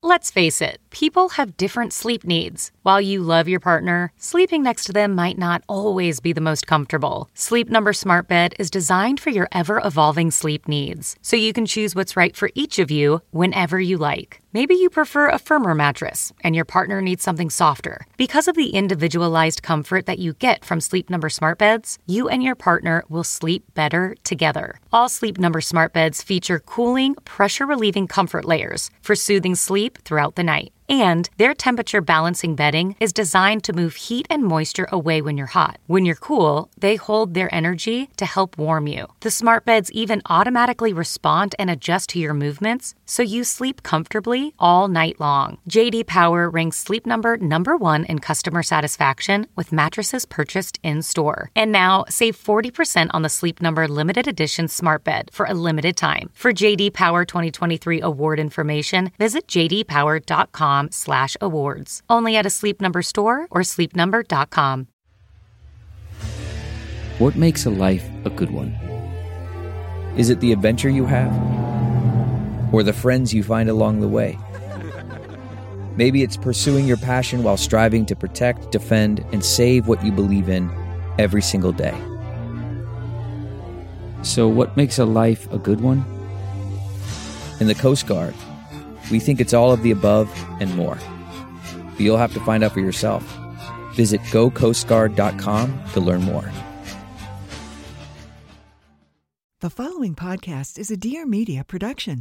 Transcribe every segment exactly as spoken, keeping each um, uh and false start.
Let's face it, people have different sleep needs. While you love your partner, sleeping next to them might not always be the most comfortable. Sleep Number Smart Bed is designed for your ever-evolving sleep needs, so you can choose what's right for each of you whenever you like. Maybe you prefer a firmer mattress and your partner needs something softer. Because of the individualized comfort that you get from Sleep Number Smart Beds, you and your partner will sleep better together. All Sleep Number Smart Beds feature cooling, pressure-relieving comfort layers for soothing sleep throughout the night. And their temperature balancing bedding is designed to move heat and moisture away when you're hot. When you're cool, they hold their energy to help warm you. The smart beds even automatically respond and adjust to your movements, so you sleep comfortably all night long. J D Power ranks Sleep Number number one in customer satisfaction with mattresses purchased in-store. And now, save forty percent on the Sleep Number limited edition smart bed for a limited time. For J D Power twenty twenty-three award information, visit j d power dot com slash awards. Only at a Sleep Number store or sleep number dot com. What makes a life a good one? Is it the adventure you have? Or the friends you find along the way? Maybe it's pursuing your passion while striving to protect, defend, and save what you believe in every single day. So what makes a life a good one? In the Coast Guard, we think it's all of the above and more. But you'll have to find out for yourself. Visit go coast guard dot com to learn more. The following podcast is a Dear Media production.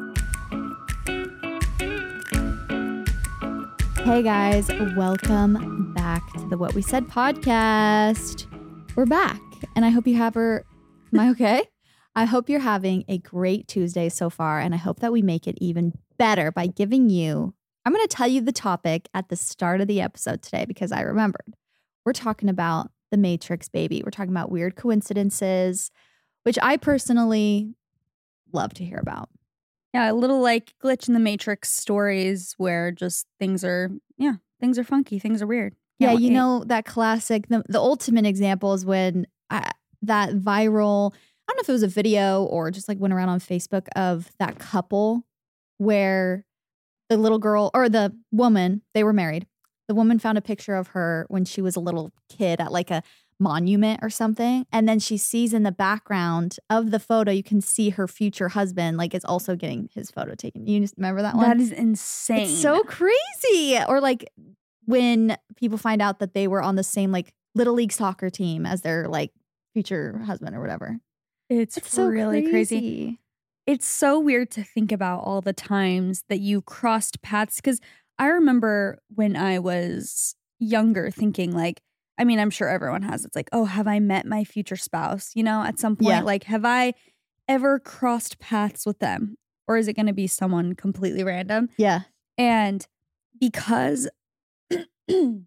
Hey guys, welcome back to the What We Said podcast. We're back, and I hope you have her. Am I okay? I hope you're having a great Tuesday so far, and I hope that we make it even better by giving you, I'm going to tell you the topic at the start of the episode today because I remembered. We're talking about the Matrix, baby. We're talking about weird coincidences, which I personally love to hear about. Yeah, a little like glitch in the Matrix stories where just things are, yeah, things are funky, things are weird. Yeah, yeah you it, know, that classic, the, the ultimate example is when I, that viral, I don't know if it was a video or just like went around on Facebook of that couple where the little girl or the woman, they were married. The woman found a picture of her when she was a little kid at like a monument or something. And then she sees in the background of the photo, you can see her future husband, like is also getting his photo taken. You just remember that one? That is insane. It's so crazy. Or like when people find out that they were on the same like Little League soccer team as their like future husband or whatever. It's, it's so really crazy. crazy. It's so weird to think about all the times that you crossed paths. Because I remember when I was younger thinking like, I mean, I'm sure everyone has. It's like, oh, have I met my future spouse? You know, at some point, Yeah. like, have I ever crossed paths with them? Or is it going to be someone completely random? Yeah. And because, excuse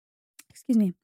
me,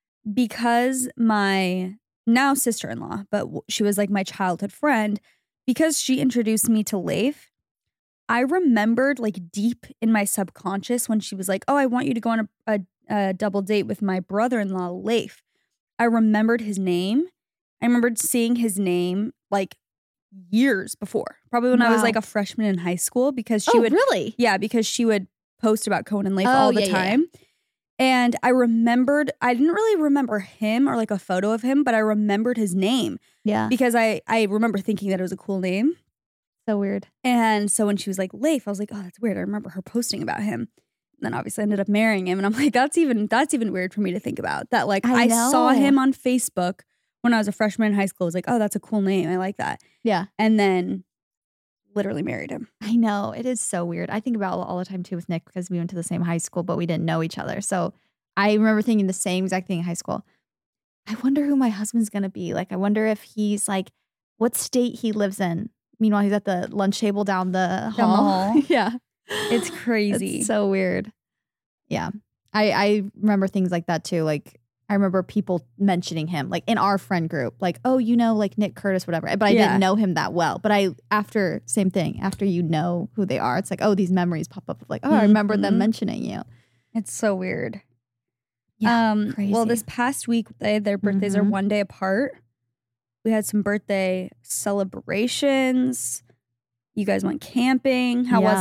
because my now sister-in-law, but w- she was like my childhood friend, because she introduced me to Leif, I remembered like deep in my subconscious when she was like, oh, I want you to go on a, a, a double date with my brother-in-law, Leif. I remembered his name. I remembered seeing his name like years before, probably when I was Wow. like a freshman in high school because she Oh, would, really? yeah, because she would post about Cohen and Leif Oh, all the yeah, yeah, yeah. time. And I remembered, I didn't really remember him or like a photo of him, but I remembered his name Yeah. because I, I remember thinking that it was a cool name. So weird. And so when she was like, Leif, I was like, oh, that's weird. I remember her posting about him. And then obviously I ended up marrying him. And I'm like, that's even, that's even weird for me to think about. That like I I, know. saw him on Facebook when I was a freshman in high school. I was like, oh, that's a cool name. I like that. Yeah. And then literally married him. I know. It is so weird. I think about it all the time too with Nick because we went to the same high school, but we didn't know each other. So I remember thinking the same exact thing in high school. I wonder who my husband's going to be. Like, I wonder if he's like, what state he lives in. Meanwhile, he's at the lunch table down the hall. Down the hall. Yeah. It's crazy. It's so weird. Yeah. I, I remember things like that too. Like, I remember people mentioning him, like in our friend group, like, oh, you know, like Nick Curtis, whatever. But I Yeah. didn't know him that well. But I, after, same thing, after you know who they are, it's like, oh, these memories pop up of like, oh, I remember them Mhm. mentioning you. It's so weird. Yeah. um, crazy. Well, this past week, they, their birthdays are Mhm. one day apart. We had some birthday celebrations. You guys went camping. How was Yeah. it?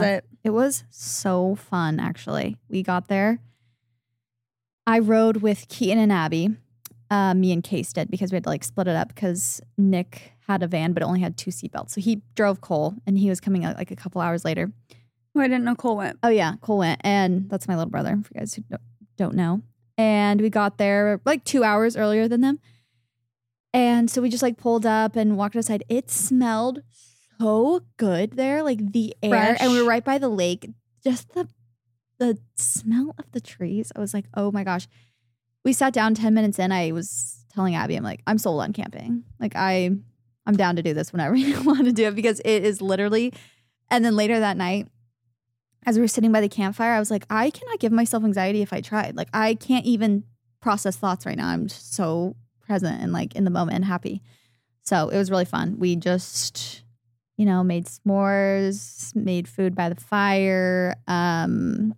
It was so fun, actually. We got there. I rode with Keaton and Abby. Uh, me and Case did because we had to like split it up because Nick had a van but only had two seatbelts. So he drove Cole and he was coming out like a couple hours later. Oh, I didn't know Cole went. Oh yeah, Cole went. And that's my little brother, for you guys who don't know. And we got there like two hours earlier than them. And so we just like pulled up and walked outside. It smelled so good there, like the air. Fresh. And we were right by the lake. Just the the smell of the trees. I was like, oh my gosh. We sat down ten minutes in. I was telling Abby, I'm like, I'm sold on camping. Like I, I'm down to do this whenever you want to do it because it is literally. And then later that night, as we were sitting by the campfire, I was like, I cannot give myself anxiety if I tried. Like I can't even process thoughts right now. I'm just so present and like in the moment and happy. So it was really fun. We just, you know, made s'mores, made food by the fire. Um,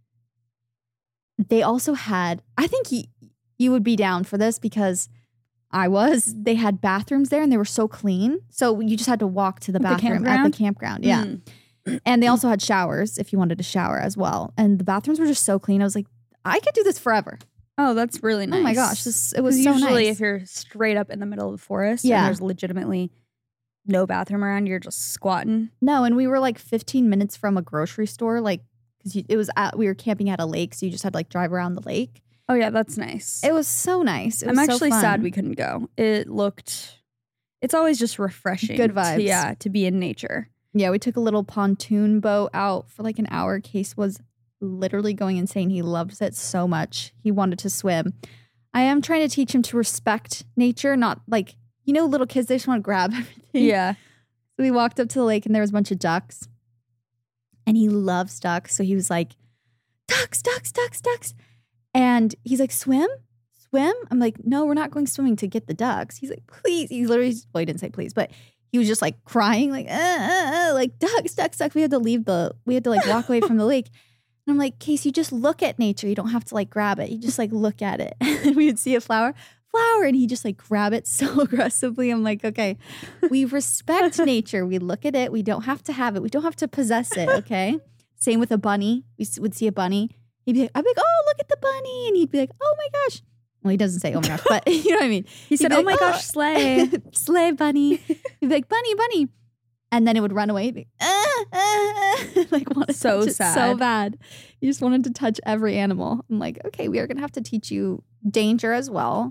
they also had, I think he, you would be down for this because I was, they had bathrooms there and they were so clean. So you just had to walk to the At the bathroom campground? at the campground. Yeah. Mm. And they also had showers if you wanted to shower as well. And the bathrooms were just so clean. I was like, I could do this forever. Oh, that's really nice. Oh my gosh. This, it was 'Cause so usually nice. if you're straight up in the middle of the forest Yeah. and there's legitimately no bathroom around, you're just squatting. No, and we were like fifteen minutes from a grocery store. Like, because it was at, we were camping at a lake. So you just had to like drive around the lake. Oh yeah, that's nice. It was so nice. It was I'm so actually fun. sad we couldn't go. It looked, it's always just refreshing. Good to- vibes. yeah, to be in nature. Yeah, we took a little pontoon boat out for like an hour. Case was literally going insane. He loves it so much. He wanted to swim. I am trying to teach him to respect nature, not like, you know, little kids, they just want to grab everything. Yeah. So we walked up to the lake and there was a bunch of ducks. And he loves ducks. So he was like, ducks, ducks, ducks, ducks. And he's like, swim? Swim? I'm like, no, we're not going swimming to get the ducks. He's like, please. He literally, well, he didn't say please, but he was just like crying, like, uh, uh, uh, like ducks, ducks, ducks. We had to leave the, we had to like walk away from the lake. And I'm like, Case, you just look at nature. You don't have to like grab it. You just like look at it. And we would see a flower, flower. And he just like grab it so aggressively. I'm like, okay, we respect nature. We look at it. We don't have to have it. We don't have to possess it. Okay. Same with a bunny. We s- would see a bunny. He'd be like, I'd be like, oh, look at the bunny. And he'd be like, oh my gosh. Well, he doesn't say, oh my gosh, but you know what I mean? He He'd said, be oh like, my gosh, slay. slay bunny. He'd be like, bunny, bunny. And then it would run away. He'd be, ah, ah, ah. Like, want to So touch it so sad. bad. You just wanted to touch every animal. I'm like, okay, we are going to have to teach you danger as well.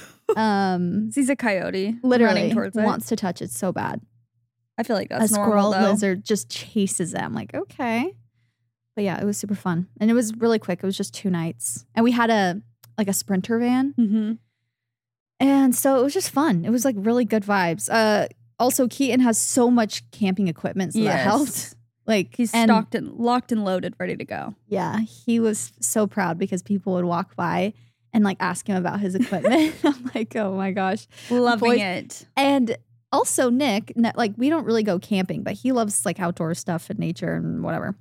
Um, He's a coyote literally running towards it. wants to touch it so bad. I feel like that's a normal, squirrel though. lizard just chases them. Like, okay. But yeah, it was super fun. And it was really quick. It was just two nights. And we had a like a Sprinter van. Mm-hmm. And so it was just fun. It was like really good vibes. Uh, also, Keaton has so much camping equipment, so that Yes. helped. Like He's and, stocked and locked and loaded, ready to go. Yeah, he was so proud because people would walk by and like ask him about his equipment. I'm like, oh my gosh, Loving Boys- it. And also Nick, n- like we don't really go camping, but he loves like outdoor stuff and nature and whatever.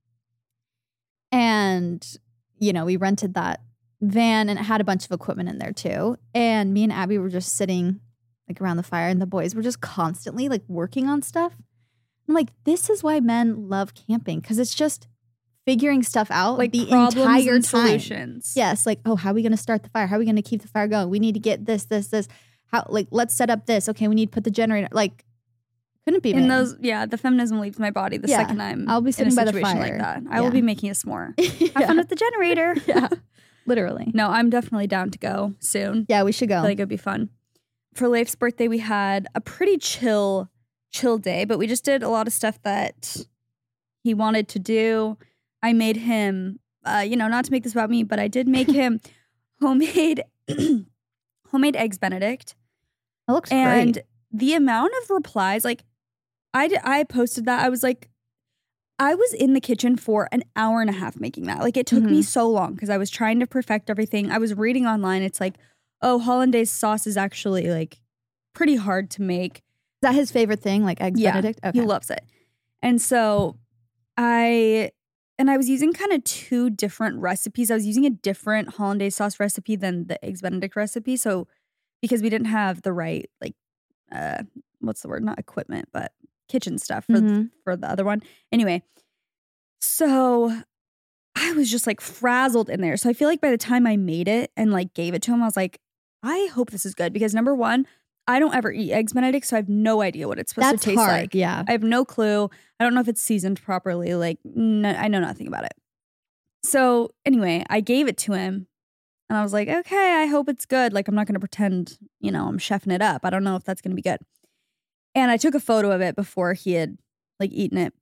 And you know, we rented that van and it had a bunch of equipment in there too. And me and Abby were just sitting like around the fire and the boys were just constantly like working on stuff. I'm like, this is why men love camping because it's just figuring stuff out Like the problems entire and time. solutions. Yes, like, oh, how are we going to start the fire? How are we going to keep the fire going? We need to get this, this, this. How, like, let's set up this. Okay, we need to put the generator. Like, couldn't be In me. those, yeah, the feminism leaves my body the Yeah. second I'm I'll be in sitting a by the situation fire. like that. I Yeah. will be making a s'more. yeah. Have fun with the generator. yeah, literally. No, I'm definitely down to go soon. Yeah, we should I go. feel like it'd be fun. For Leif's birthday, we had a pretty chill, chill day, but we just did a lot of stuff that he wanted to do. I made him, uh, you know, not to make this about me, but I did make him homemade, homemade eggs Benedict. That looks And great. the amount of replies, like I, d- I posted that, I was like, I was in the kitchen for an hour and a half making that. Like it took me Mhm. so long because I was trying to perfect everything. I was reading online. It's like, oh, hollandaise sauce is actually like pretty hard to make. Is that his favorite thing? Like eggs Yeah, Benedict? Okay. He loves it. And so I, and I was using kind of two different recipes. I was using a different hollandaise sauce recipe than the eggs Benedict recipe. So because we didn't have the right, like, uh, what's the word? Not equipment, but kitchen stuff for, Mhm. for the other one. Anyway, So I was just like frazzled in there. So I feel like by the time I made it and like gave it to him, I was like, I hope this is good because number one, I don't ever eat Eggs Benedict, so I have no idea what it's supposed That's to taste hard, like. yeah. I have no clue. I don't know if it's seasoned properly. Like, no, I know nothing about it. So anyway, I gave it to him and I was like, okay, I hope it's good. Like, I'm not going to pretend, you know, I'm chefing it up. I don't know if that's going to be good. And I took a photo of it before he had like eaten it.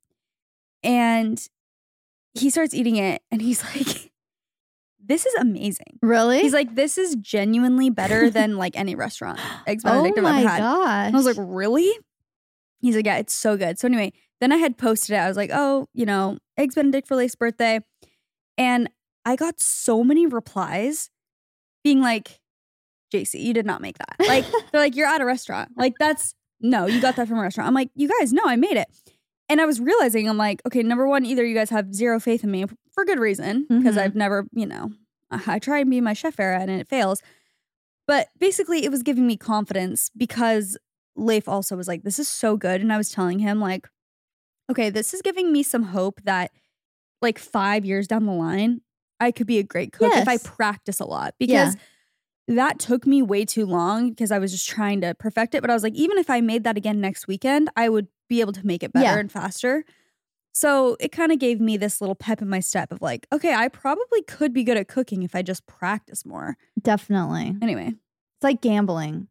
And he starts eating it and he's like, this is amazing. Really? He's like, this is genuinely better than like any restaurant Eggs oh Benedict I've my ever had. gosh. And I was like, really? He's like, yeah, it's so good. So anyway, then I had posted it. I was like, oh, you know, Eggs Benedict for Leif's birthday. And I got so many replies being like, J C, you did not make that. Like, they're like, you're at a restaurant. Like, that's, no, you got that from a restaurant. I'm like, you guys, no, I made it. And I was realizing, I'm like, okay, number one, either you guys have zero faith in me for good reason, because Mhm. I've never, you know, I try and be my chef era and it fails. But basically, it was giving me confidence because Leif also was like, this is so good. And I was telling him, like, okay, this is giving me some hope that, like, five years down the line, I could be a great cook if I Yes. practice a lot. Because that took me way too long because I was just trying to perfect it. But I was like, even if I made that again next weekend, I would be able to make it better Yeah. and faster. So it kind of gave me this little pep in my step of like, okay, I probably could be good at cooking if I just practice more. Definitely. Anyway, It's like gambling.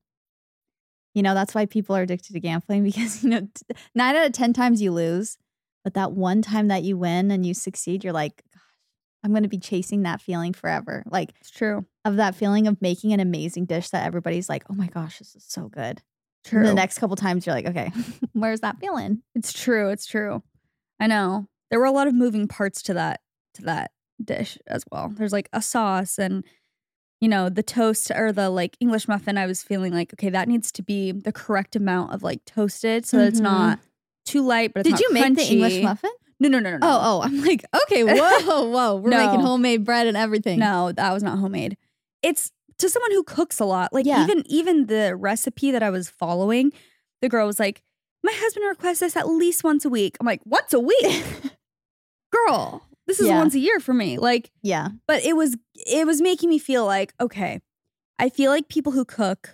You know, that's why people are addicted to gambling because, you know, t- nine out of ten times you lose. But that one time that you win and you succeed, you're like, gosh, I'm going to be chasing that feeling forever. Like, it's true. of that feeling of making an amazing dish that everybody's like, oh my gosh, this is so good. True. And the next couple times you're like, okay, where's that feeling? It's true. It's true. I know. There were a lot of moving parts to that to that dish as well. There's like a sauce and, you know, the toast or the like English muffin. I was feeling like, okay, that needs to be the correct amount of like toasted so that it's Mhm. not too light, but it's Did not you make the crunchy. English muffin? No, no, no, no, no. Oh, oh, I'm like, okay, whoa, whoa. We're No. making homemade bread and everything. No, that was not homemade. It's to someone who cooks a lot. Like Yeah. even even the recipe that I was following, the girl was like, my husband requests this at least once a week. I'm like, once a week? Girl, this is Yeah. once a year for me. Like, Yeah. but it was it was making me feel like, okay, I feel like people who cook,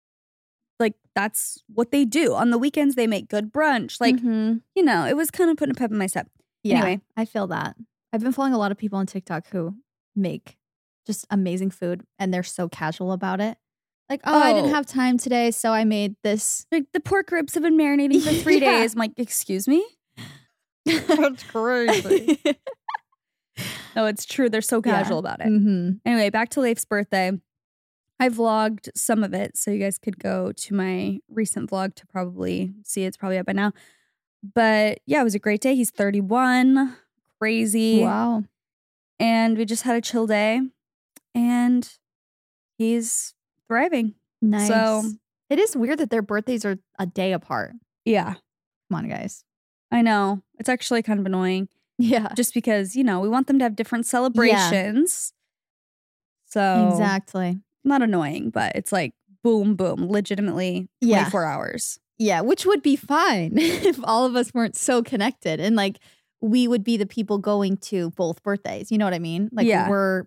like that's what they do. On the weekends, they make good brunch. Like, Mhm. you know, it was kind of putting a pep in my step. Yeah, Anyway. I feel that. I've been following a lot of people on TikTok who make just amazing food and they're so casual about it. Like, oh, I didn't Oh. have time today, so I made this. Like the pork ribs have been marinating for three Yeah. days. I'm like, excuse me? That's crazy. No, it's true. They're so Yeah. casual about it. Mm-hmm. Anyway, back to Leif's birthday. I vlogged some of it, so you guys could go to my recent vlog to probably see it's probably up by now. But yeah, it was a great day. He's thirty-one, crazy. Wow. And we just had a chill day and he's thriving. Nice. So- it is weird that their birthdays are a day apart. Yeah, Come on, guys. I know. It's actually kind of annoying Yeah. just because, you know, we want them to have different celebrations. So Exactly. not annoying, but it's like boom, boom, legitimately Yeah. twenty-four hours. Yeah, which would be fine if all of us weren't so connected and like we would be the people going to both birthdays. You know what I mean? Like Yeah. we're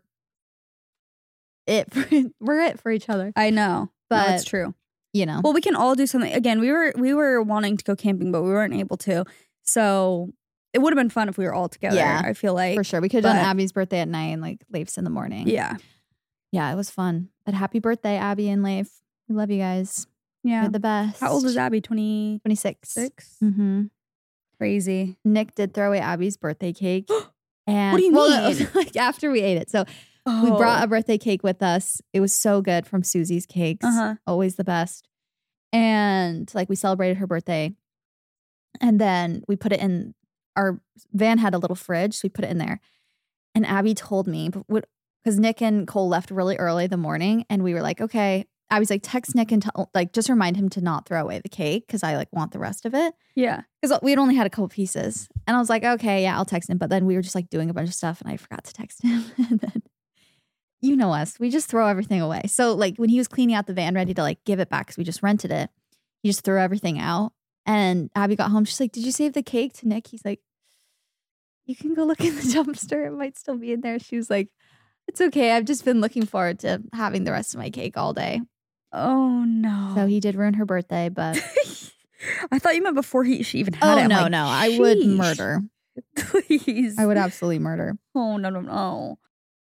it for, we're it for each other. I know. But- no, it's true. You know. Well, we can all do something. Again, we were we were wanting to go camping, but we weren't able to. So it would have been fun if we were all together. Yeah, I feel like for sure. We could have done but- Abby's birthday at night and like Leif's in the morning. Yeah. Yeah, it was fun. But happy birthday, Abby and Leif. We love you guys. Yeah. You're the best. How old is Abby? twenty-six? twenty-six. Mm-hmm. Crazy. Nick did throw away Abby's birthday cake. And What do you well, mean? like after we ate it. So we brought a birthday cake with us. It was so good from Susie's Cakes. Uh-huh. Always the best. And like we celebrated her birthday. And then we put it in our van had a little fridge. So we put it in there. And Abby told me, because Nick and Cole left really early the morning. And we were like, okay. Abby's like, text Nick and tell, like just remind him to not throw away the cake because I like want the rest of it. Yeah. Because we had only had a couple pieces. And I was like, okay, yeah, I'll text him. But then we were just like doing a bunch of stuff and I forgot to text him. And then, you know us, we just throw everything away. So like when he was cleaning out the van, ready to like give it back because we just rented it, he just threw everything out. And Abby got home. She's like, did you save the cake to Nick? He's like, you can go look in the dumpster. It might still be in there. She was like, it's okay. I've just been looking forward to having the rest of my cake all day. Oh, no. So he did ruin her birthday, but. I thought you meant before he she even had oh, it. Oh, no, like, no. sheesh. I would murder. Please. I would absolutely murder. Oh, no, no, no.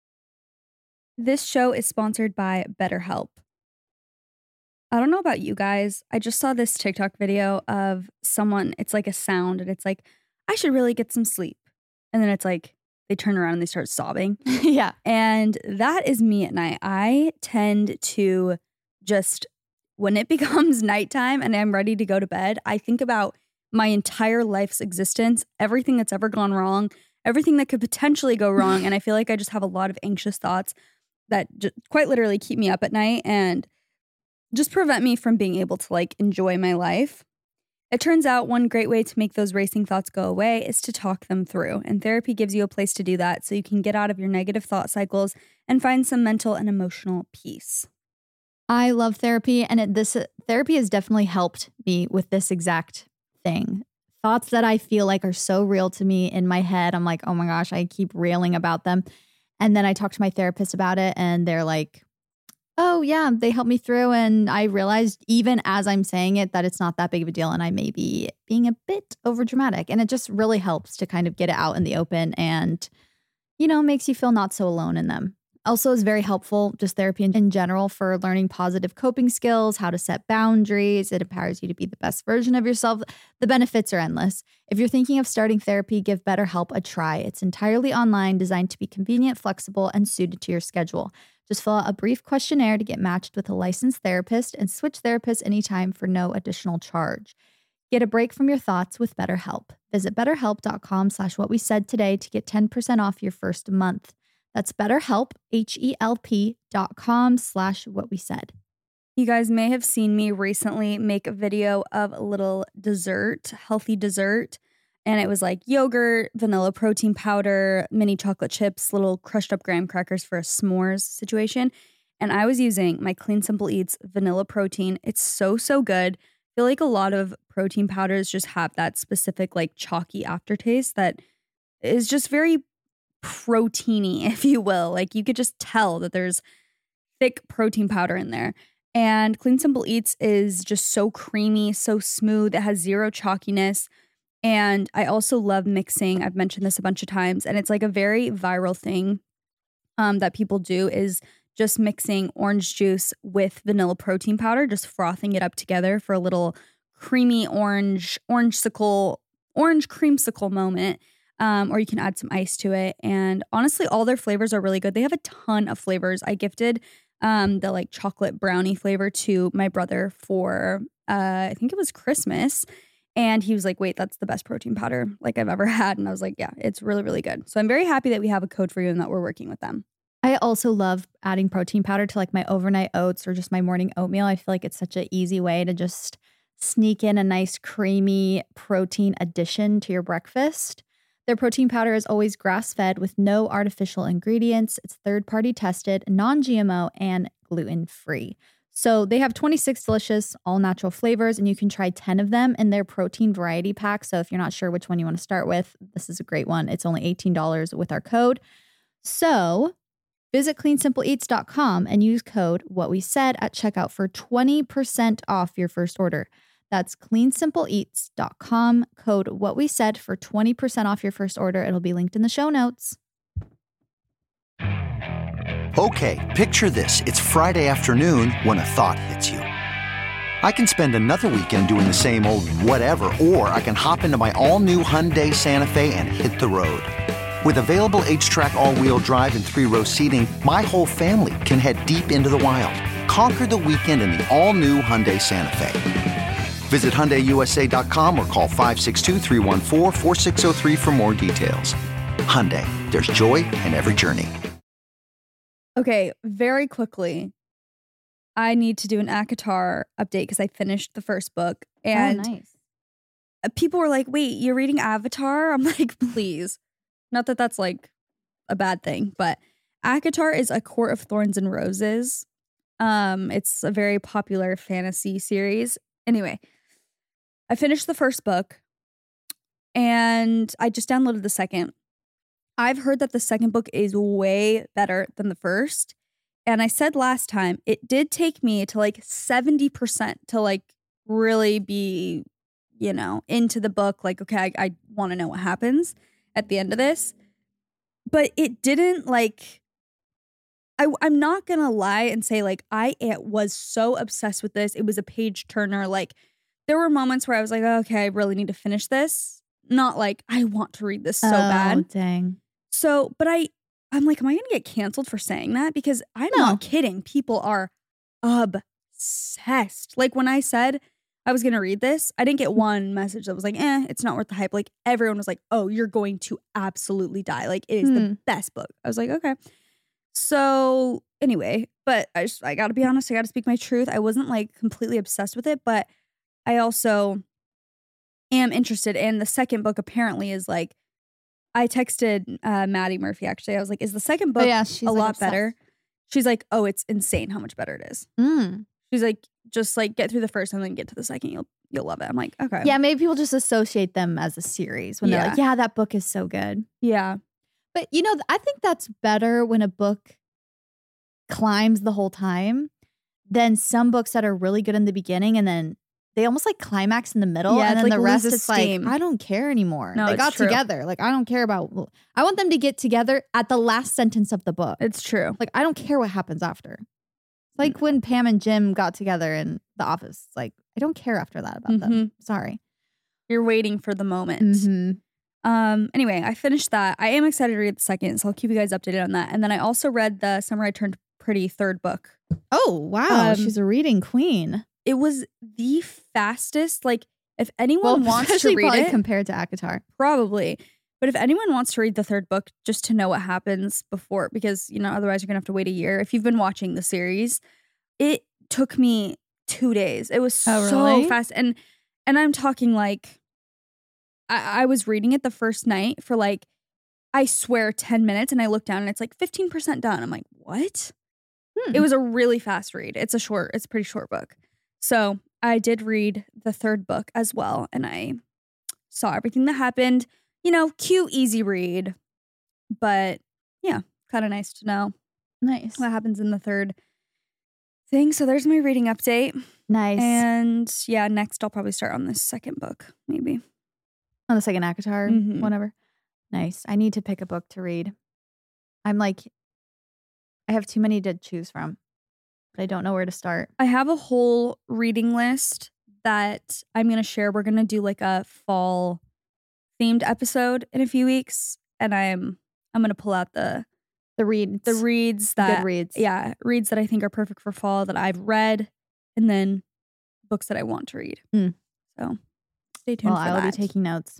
This show is sponsored by BetterHelp. I don't know about you guys. I just saw this TikTok video of someone, it's like a sound, and it's like, I should really get some sleep. And then it's like, they turn around and they start sobbing. Yeah. And that is me at night. I tend to just, when it becomes nighttime and I'm ready to go to bed, I think about my entire life's existence, everything that's ever gone wrong, everything that could potentially go wrong. And I feel like I just have a lot of anxious thoughts that just quite literally keep me up at night and just prevent me from being able to like enjoy my life. It turns out one great way to make those racing thoughts go away is to talk them through. And therapy gives you a place to do that so you can get out of your negative thought cycles and find some mental and emotional peace. I love therapy, and it, this uh, therapy has definitely helped me with this exact thing. Thoughts that I feel like are so real to me in my head. I'm like, oh my gosh, I keep railing about them. And then I talk to my therapist about it, and they're like, oh yeah, they helped me through. And I realized even as I'm saying it that it's not that big of a deal, and I may be being a bit overdramatic. And it just really helps to kind of get it out in the open and, you know, makes you feel not so alone in them. Also is very helpful, just therapy in general, for learning positive coping skills, how to set boundaries. It empowers you to be the best version of yourself. The benefits are endless. If you're thinking of starting therapy, give BetterHelp a try. It's entirely online, designed to be convenient, flexible, and suited to your schedule. Just fill out a brief questionnaire to get matched with a licensed therapist and switch therapists anytime for no additional charge. Get a break from your thoughts with BetterHelp. Visit betterhelp.com slash what we said today to get ten percent off your first month. That's BetterHelp, H-E-L-P dot com slash what we said. You guys may have seen me recently make a video of a little dessert, healthy dessert. And it was like yogurt, vanilla protein powder, mini chocolate chips, little crushed up graham crackers for a s'mores situation. And I was using my Clean Simple Eats vanilla protein. It's so, so good. I feel like a lot of protein powders just have that specific like chalky aftertaste that is just very proteiny, if you will. Like you could just tell that there's thick protein powder in there. And Clean Simple Eats is just so creamy, so smooth. It has zero chalkiness. And I also love mixing. I've mentioned this a bunch of times, and it's like a very viral thing um, that people do is just mixing orange juice with vanilla protein powder, just frothing it up together for a little creamy orange, orange-sicle, orange creamsicle moment. Um, or you can add some ice to it. And honestly, all their flavors are really good. They have a ton of flavors. I gifted um, the like chocolate brownie flavor to my brother for, uh, I think it was Christmas. And he was like, wait, that's the best protein powder like I've ever had. And I was like, yeah, it's really, really good. So I'm very happy that we have a code for you and that we're working with them. I also love adding protein powder to like my overnight oats or just my morning oatmeal. I feel like it's such an easy way to just sneak in a nice creamy protein addition to your breakfast. Their protein powder is always grass-fed with no artificial ingredients. It's third-party tested, non-G M O, and gluten-free. So they have twenty-six delicious, all-natural flavors, and you can try ten of them in their protein variety pack. So if you're not sure which one you want to start with, this is a great one. It's only eighteen dollars with our code. So visit clean simple eats dot com and use code what we said at checkout for twenty percent off your first order. That's clean simple eats dot com, code what we said for twenty percent off your first order. It'll be linked in the show notes. Okay, picture this. It's Friday afternoon when a thought hits you. I can spend another weekend doing the same old whatever, or I can hop into my all-new Hyundai Santa Fe and hit the road. With available H-Track all-wheel drive and three-row seating, my whole family can head deep into the wild. Conquer the weekend in the all-new Hyundai Santa Fe. Visit Hyundai U S A dot com or call five six two, three one four, four six zero three for more details. Hyundai, there's joy in every journey. Okay, very quickly, I need to do an ACOTAR update because I finished the first book. And oh, nice. People were like, wait, you're reading Avatar? I'm like, please. Not that that's like a bad thing, but ACOTAR is A Court of Thorns and Roses. Um, it's a very popular fantasy series. Anyway, I finished the first book and I just downloaded the second. I've heard that the second book is way better than the first. And I said last time, it did take me to like seventy percent to like really be, you know, into the book. Like, okay, I, I want to know what happens at the end of this. But it didn't like, I, I'm not going to lie and say like, I was so obsessed with this. It was a page turner. Like, there were moments where I was like, oh, okay, I really need to finish this. Not like, I want to read this so oh, bad. Dang. So, but I, I'm like, am I going to get canceled for saying that? Because I'm No. not kidding. People are obsessed. Like when I said I was going to read this, I didn't get one message that was like, eh, it's not worth the hype. Like everyone was like, oh, you're going to absolutely die. Like it is Hmm. the best book. I was like, okay. So anyway, but I just, I got to be honest. I got to speak my truth. I wasn't like completely obsessed with it, but I also am interested. And the second book apparently is like, I texted uh, Maddie Murphy, actually. I was like, is the second book Oh, yeah, she's a like lot obsessed. better? She's like, oh, it's insane how much better it is. Mm. She's like, just like get through the first and then get to the second. You'll you'll love it. I'm like, okay. Yeah, maybe people just associate them as a series when they're like, yeah, that book is so good. Yeah. But, you know, I think that's better when a book climbs the whole time than some books that are really good in the beginning and then they almost like climax in the middle. Yeah, and it's then like the rest loses is like, steam. I don't care anymore. No, they it's got true. together. Like, I don't care about, I want them to get together at the last sentence of the book. It's true. Like, I don't care what happens after. It's like when Pam and Jim got together in The Office. Like, I don't care after that about them. Mhm. Sorry. You're waiting for the moment. Mhm. Um. Anyway, I finished that. I am excited to read the second, so I'll keep you guys updated on that. And then I also read the Summer I Turned Pretty third book. Oh, wow. Um, She's a reading queen. It was the fastest. Like, if anyone wants to especially read probably it, compared to ACOTAR. probably. But if anyone wants to read the third book just to know what happens before, because, you know, otherwise you're going to have to wait a year. If you've been watching the series, it took me two days. It was Oh, so really? fast. And and I'm talking like, I, I was reading it the first night for like, I swear ten minutes. And I look down and it's like fifteen percent done. I'm like, what? Hmm. It was a really fast read. It's a short, it's a pretty short book. So I did read the third book as well. And I saw everything that happened. You know, cute, easy read. But yeah, kind of nice to know Nice. what happens in the third thing. So there's my reading update. Nice. And yeah, next I'll probably start on this second book, maybe. On the second ACOTAR, Mhm. whatever. Nice. I need to pick a book to read. I'm like, I have too many to choose from, but I don't know where to start. I have a whole reading list that I'm going to share. We're going to do like a fall themed episode in a few weeks. And I'm I'm going to pull out the The reads. the reads that Good reads. Yeah, reads that I think are perfect for fall that I've read, and then books that I want to read. Mm. So stay tuned Well, for I will that. be taking notes.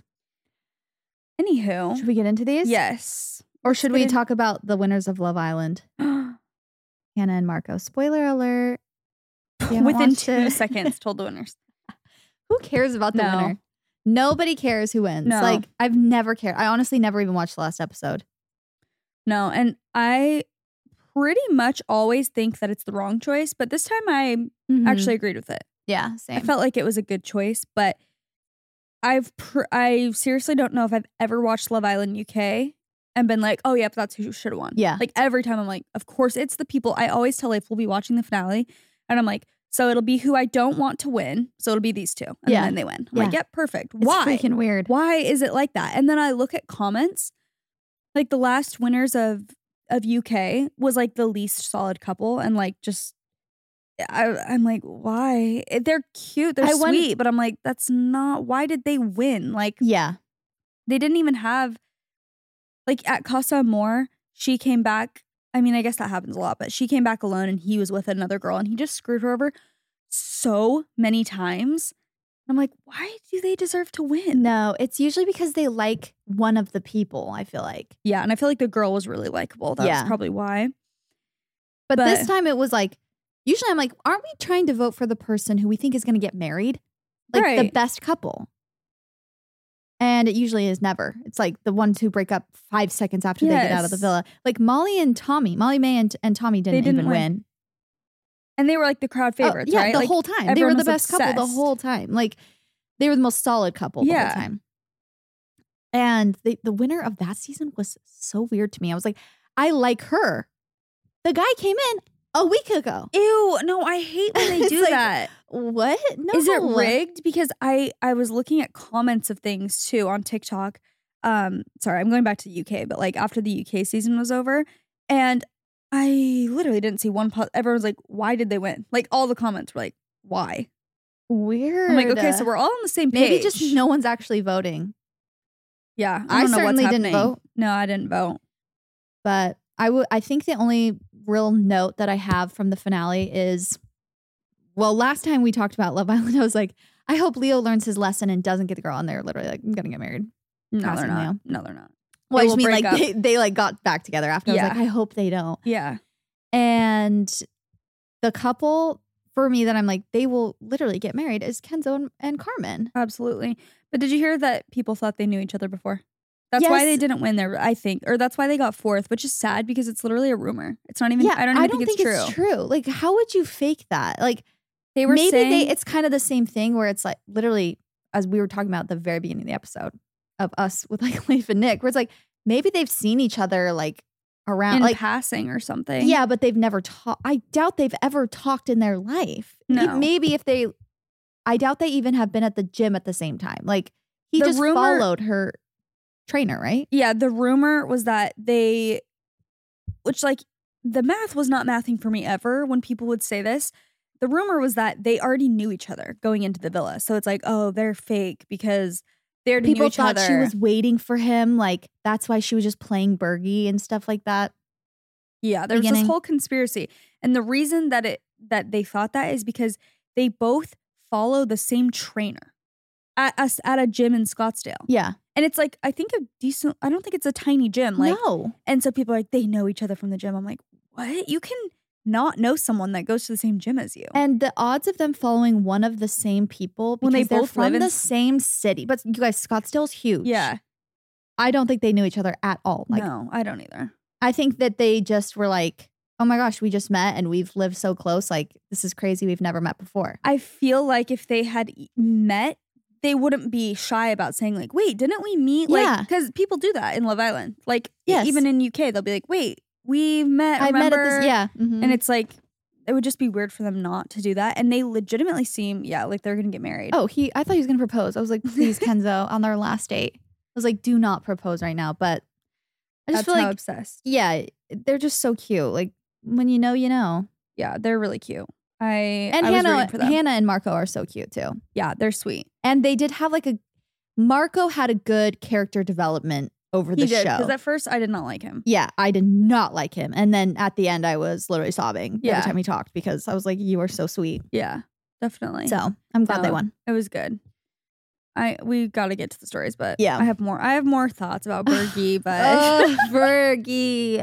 Anywho, Should we get into these? yes. Or should get we in- talk about the winners of Love Island? Hannah and Marco. Spoiler alert. If you haven't Within watched two it- seconds, told the winners. Who cares about the No. winner? Nobody cares who wins. No. Like, I've never cared. I honestly never even watched the last episode. No, and I pretty much always think that it's the wrong choice, but this time I Mhm. actually agreed with it. Yeah, same. I felt like it was a good choice, but I've pr- I seriously don't know if I've ever watched Love Island U K and been like, oh, yep, that's who should have won. Yeah. Like every time I'm like, of course it's the people. I always tell Leif we'll be watching the finale, and I'm like, so it'll be who I don't want to win. So it'll be these two. And Yeah. then they win. I'm Yeah. like, yep, perfect. It's Why? freaking weird. Why is it like that? And then I look at comments, like the last winners of of U K was like the least solid couple, and like just I, I'm like, why? They're cute, they're I won- sweet, but I'm like, that's not. Why did they win? Like Yeah. they didn't even have like at Casa Amor. She came back. I mean, I guess that happens a lot, but she came back alone, and he was with another girl, and he just screwed her over so many times. I'm like, why do they deserve to win? No, it's usually because they like one of the people, I feel like. Yeah, and I feel like the girl was really likable. That's Yeah. probably why. But, But- this time it was like, usually I'm like, aren't we trying to vote for the person who we think is going to get married? Like the Right. best couple. And it usually is never. It's like the ones who break up five seconds after they get out of the Yes. villa. Like Molly and Tommy. Molly May and, and Tommy didn't, didn't even win. win. And they were like the crowd Oh, favorites, yeah, right? the Like, whole time. They were everyone the was best couple the obsessed. whole time. Like they were the most solid couple the Yeah. whole time. And the, the winner of that season was so weird to me. I was like, I like her. The guy came in a week ago. Ew, no, I hate when they It's do like, that. What? No. Is it rigged? Because I I was looking at comments of things too on TikTok. Um, sorry, I'm going back to the U K, but like after the U K season was over, and I literally didn't see one. Po- Everyone's like, "Why did they win?" Like all the comments were like, "Why?" Weird. I'm like, okay, so we're all on the same page. Maybe just no one's actually voting. Yeah, I I, don't know certainly what's didn't happening. vote. No, I didn't vote. But I would. I think the only real note that I have from the finale is, well, last time we talked about Love Island, I was like, I hope Leo learns his lesson and doesn't get the girl, and they're literally like, I'm gonna get married. No, they're Casting not. Leo. No, they're not. Well, They I just will mean break like up. they, they like got back together after. I Yeah. was like, I hope they don't. Yeah, And the couple for me that I'm like, they will literally get married is Kenzo and, and Carmen. absolutely. But did you hear that people thought they knew each other before? That's why Yes. they didn't win there, I think. Or that's why they got fourth, which is sad because it's literally a rumor. It's not even, Yeah, I don't even think, it's, true. true. Like, how would you fake that? Like, They were maybe saying, they. It's kind of the same thing where it's like literally, as we were talking about at the very beginning of the episode of us with like Leif and Nick, where it's like maybe they've seen each other like around, in like passing or something. yeah, but they've never talked. I doubt they've ever talked in their life. No. Maybe if they, I doubt they even have been at the gym at the same time. Like he The just rumor- followed her trainer, right? Yeah, the rumor was that they, which like the math was not mathing for me ever when people would say this. The rumor was that they already knew each other going into the villa. So it's like, oh, they're fake because they already knew People each thought other. she was waiting for him. Like that's why she was just playing Bergie and stuff like that. Yeah, there was beginning. this whole conspiracy. And the reason that it that they thought that is because they both follow the same trainer at us at a gym in Scottsdale. Yeah. And it's like, I think a decent, I don't think it's a tiny gym. Like, no. and so people are like, they know each other from the gym. I'm like, what? You can not know someone that goes to the same gym as you. And the odds of them following one of the same people When because they they're both from live in the s- same city. But you guys, Scottsdale's huge. Yeah. I don't think they knew each other at all. Like no, I don't either. I think that they just were like, oh my gosh, we just met and we've lived so close. Like, this is crazy. We've never met before. I feel like if they had e- met, they wouldn't be shy about saying like, wait, didn't we meet? Like, Yeah. because people do that in Love Island. Like, Yes. even in U K, they'll be like, wait, we met, I met at remember? this. Yeah. mhm. And it's like, it would just be weird for them not to do that. And they legitimately seem, yeah, like they're going to get married. oh, he, I thought he was going to propose. I was like, please, Kenzo, on their last date. I was like, do not propose right now. But I just That's feel how like, obsessed. yeah, they're just so cute. Like, when you know, you know. Yeah, they're really cute. I And I was Hannah, rooting for them. Hannah and Marco are so cute too. Yeah, they're sweet. And they did have like a, Marco had a good character development over the He did show. because at first I did not like him. Yeah, I did not like him. And then at the end, I was literally sobbing Yeah. every time he talked because I was like, you are so sweet. Yeah, definitely. So I'm glad they So, won. It was good. I we got to get to the stories, but Yeah. I have more. I have more thoughts about Bergie, but Oh, Fergie.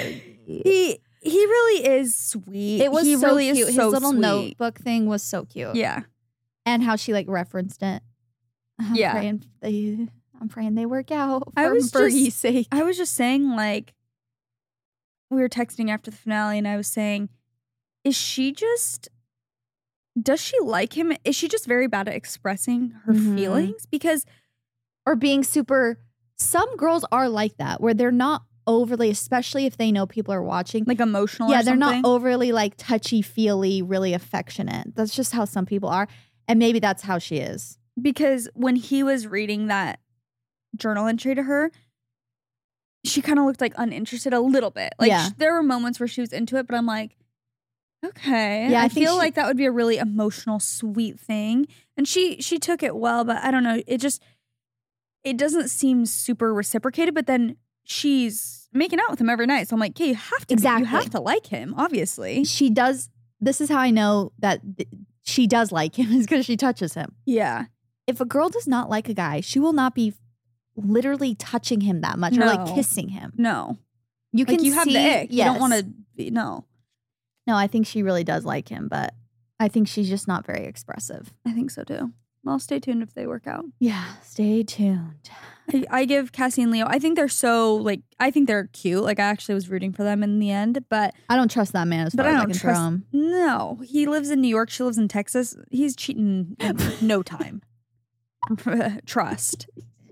he he really is sweet. It was he so really cute. is His so little sweet. notebook thing was so cute. Yeah, And how she like referenced it. I'm Yeah. Praying they, I'm praying they work out for I was Fergie's just- sake. I was just saying, like, we were texting after the finale, and I was saying, is she just? Does she like him? Is she just very bad at expressing her Mhm. feelings? Because Or being super, some girls are like that where they're not overly, especially if they know people are watching. like emotional. Yeah, or they're not something. overly like touchy feely, really affectionate. That's just how some people are. And maybe that's how she is. Because when he was reading that journal entry to her, she kind of looked like uninterested a little bit. Like Yeah. sh- there were moments where she was into it, but I'm like, okay. Yeah, I, I think feel she- like that would be a really emotional, sweet thing. And she she took it well, but I don't know. It just it doesn't seem super reciprocated. But then she's making out with him every night, so I'm like, okay, you have to Exactly. you have to like him, obviously. She does, this is how I know that th- she does like him is because she touches him. Yeah, If a girl does not like a guy, she will not be literally touching him that much or like No. kissing him. no, You can like you have see, the ick. You yes. don't want to. be No, No, I think she really does like him, but I think she's just not very expressive. I think so too. Well, stay tuned if they work out. Yeah, stay tuned. I, I give Cassie and Leo. I think they're so like. I think they're cute. Like I actually was rooting for them in the end, but I don't trust that man as but far I as I don't can trust. throw him. No, he lives in New York. She lives in Texas. He's cheating in no time. Trust.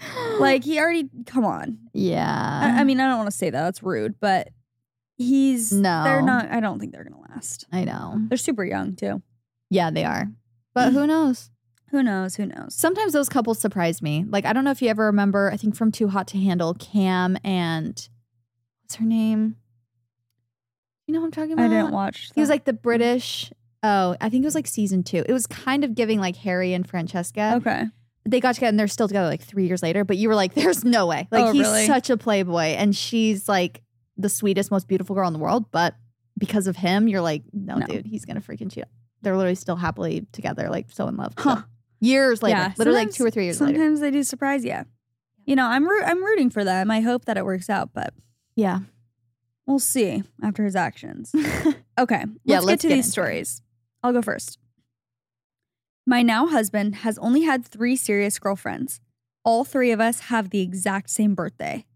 Like, he already, come on. Yeah. I, I mean, I don't want to say that. That's rude, but he's, No. they're not, I don't think they're going to last. I know. They're super young, too. Yeah, they are. But who knows? Who knows? Who knows? Sometimes those couples surprise me. Like, I don't know if you ever remember, I think from Too Hot to Handle, Cam and what's her name? You know what I'm talking about? I didn't watch that. He was like the British. Oh, I think it was like season two. It was kind of giving like Harry and Francesca. Okay. They got together and they're still together like three years later. But you were like, there's no way. Like, Oh, he's really? such a playboy. And she's like the sweetest, most beautiful girl in the world. But because of him, you're like, no, No. dude, he's going to freaking cheat. They're literally still happily together, like so in love. Huh. So, years later. Yeah, Literally like sometimes- two or three years later. Sometimes they do surprise you. You know, I'm root- I'm rooting for them. I hope that it works out, but Yeah. we'll see after his actions. Okay, let's Yeah, get let's to get these into it. stories. I'll go first. My now husband has only had three serious girlfriends. All three of us have the exact same birthday.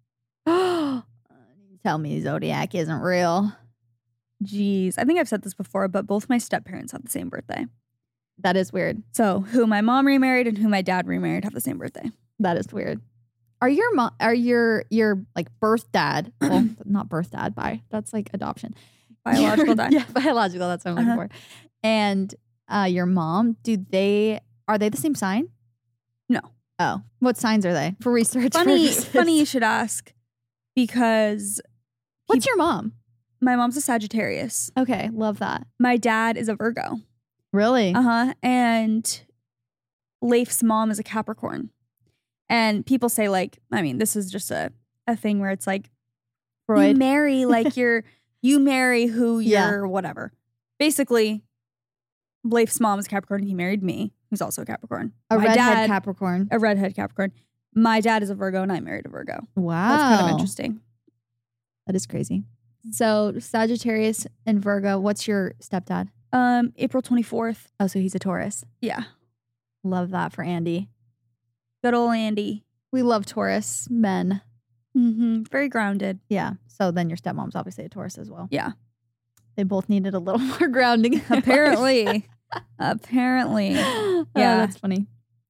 Tell me Zodiac isn't real. Jeez, I think I've said this before, but both my step parents have the same birthday. That is weird. So who my mom remarried and who my dad remarried have the same birthday. That is weird. Are your mom, are your, your like birth dad, well, not birth dad, bye. That's like adoption. Biological Your- dad. Yeah, biological. That's what I'm looking Uh-huh. for. And uh, your mom, do they, are they the same sign? No. Oh, what signs are they for research Funny, purposes? funny you should ask, because What's your mom? my mom's a Sagittarius. Okay, love that. My dad is a Virgo. Really? Uh huh. And Leif's mom is a Capricorn. And people say, like, I mean, this is just a, a thing where it's like, you Freud. marry like you're, you marry who Yeah. you're, whatever. Basically, Leif's mom is a Capricorn. He married me, who's also a Capricorn. A My redhead dad, Capricorn. a redhead Capricorn. My dad is a Virgo, and I married a Virgo. Wow. That's kind of interesting. That is crazy. So Sagittarius and Virgo, what's your stepdad? Um, April twenty-fourth. Oh, so he's a Taurus. Yeah. Love that for Andy. Good old Andy. We love Taurus men. Mm-hmm. Very grounded. Yeah. So then your stepmom's obviously a Taurus as well. Yeah. They both needed a little more grounding. in their life. Apparently. Apparently. Oh, Yeah. that's funny.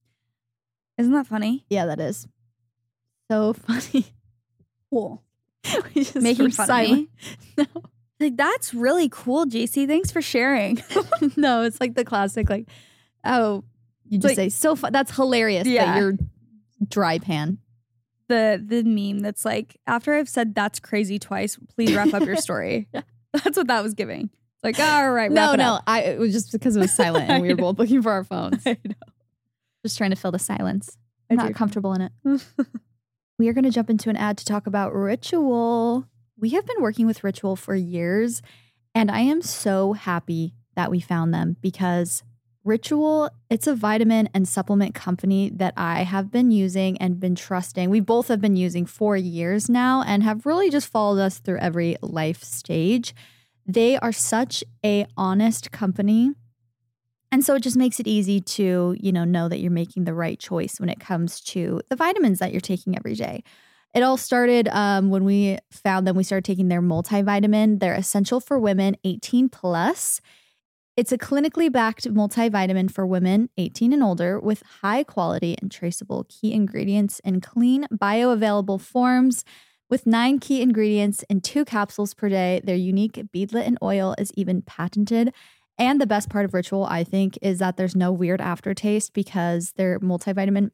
Isn't that funny? Yeah, that is. So funny. Cool. we just Making were fun silent. of me? Like, that's really cool, J C. Thanks for sharing. No, it's like the classic, like, oh, you just Like- say, so fun. That's hilarious Yeah. that you're dry pan. the the meme that's like, after I've said that's crazy twice, please wrap up your story. Yeah. That's what that was giving. It's like, all right, wrap No, it no, up. I, it was just because it was silent and we I were know. both looking for our phones. I know. Just trying to fill the silence. I I'm not do. comfortable in it. We are going to jump into an ad to talk about Ritual. We have been working with Ritual for years, and I am so happy that we found them because Ritual, it's a vitamin and supplement company that I have been using and been trusting. We both have been using for years now and have really just followed us through every life stage. They are such a honest company. And so it just makes it easy to, you know, know that you're making the right choice when it comes to the vitamins that you're taking every day. It all started um, when we found them. We started taking their multivitamin. They're essential for women eighteen plus. It's a clinically backed multivitamin for women eighteen and older with high quality and traceable key ingredients in clean, bioavailable forms. With nine key ingredients in two capsules per day, their unique beadlet and oil is even patented. And the best part of Ritual, I think, is that there's no weird aftertaste because their multivitamin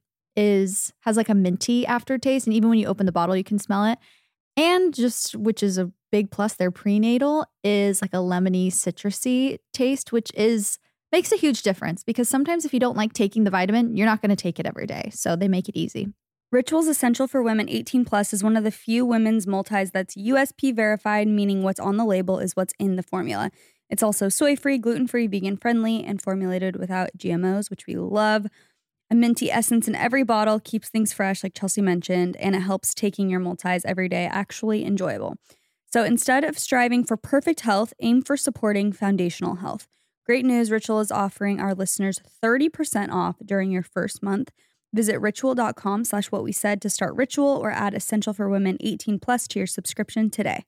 is has like a minty aftertaste. And even when you open the bottle, you can smell it. And just, which is a big plus, their prenatal is like a lemony, citrusy taste, which is makes a huge difference because sometimes if you don't like taking the vitamin, you're not going to take it every day. So they make it easy. Ritual's Essential for Women eighteen plus is one of the few women's multis that's U S P verified, meaning what's on the label is what's in the formula. It's also soy-free, gluten-free, vegan-friendly, and formulated without G M Os, which we love. A minty essence in every bottle keeps things fresh, like Chelsea mentioned, and it helps taking your multis every day actually enjoyable. So instead of striving for perfect health, aim for supporting foundational health. Great news, Ritual is offering our listeners thirty percent off during your first month. Visit ritual.com slash what we said to start Ritual or add Essential for Women eighteen plus to your subscription today.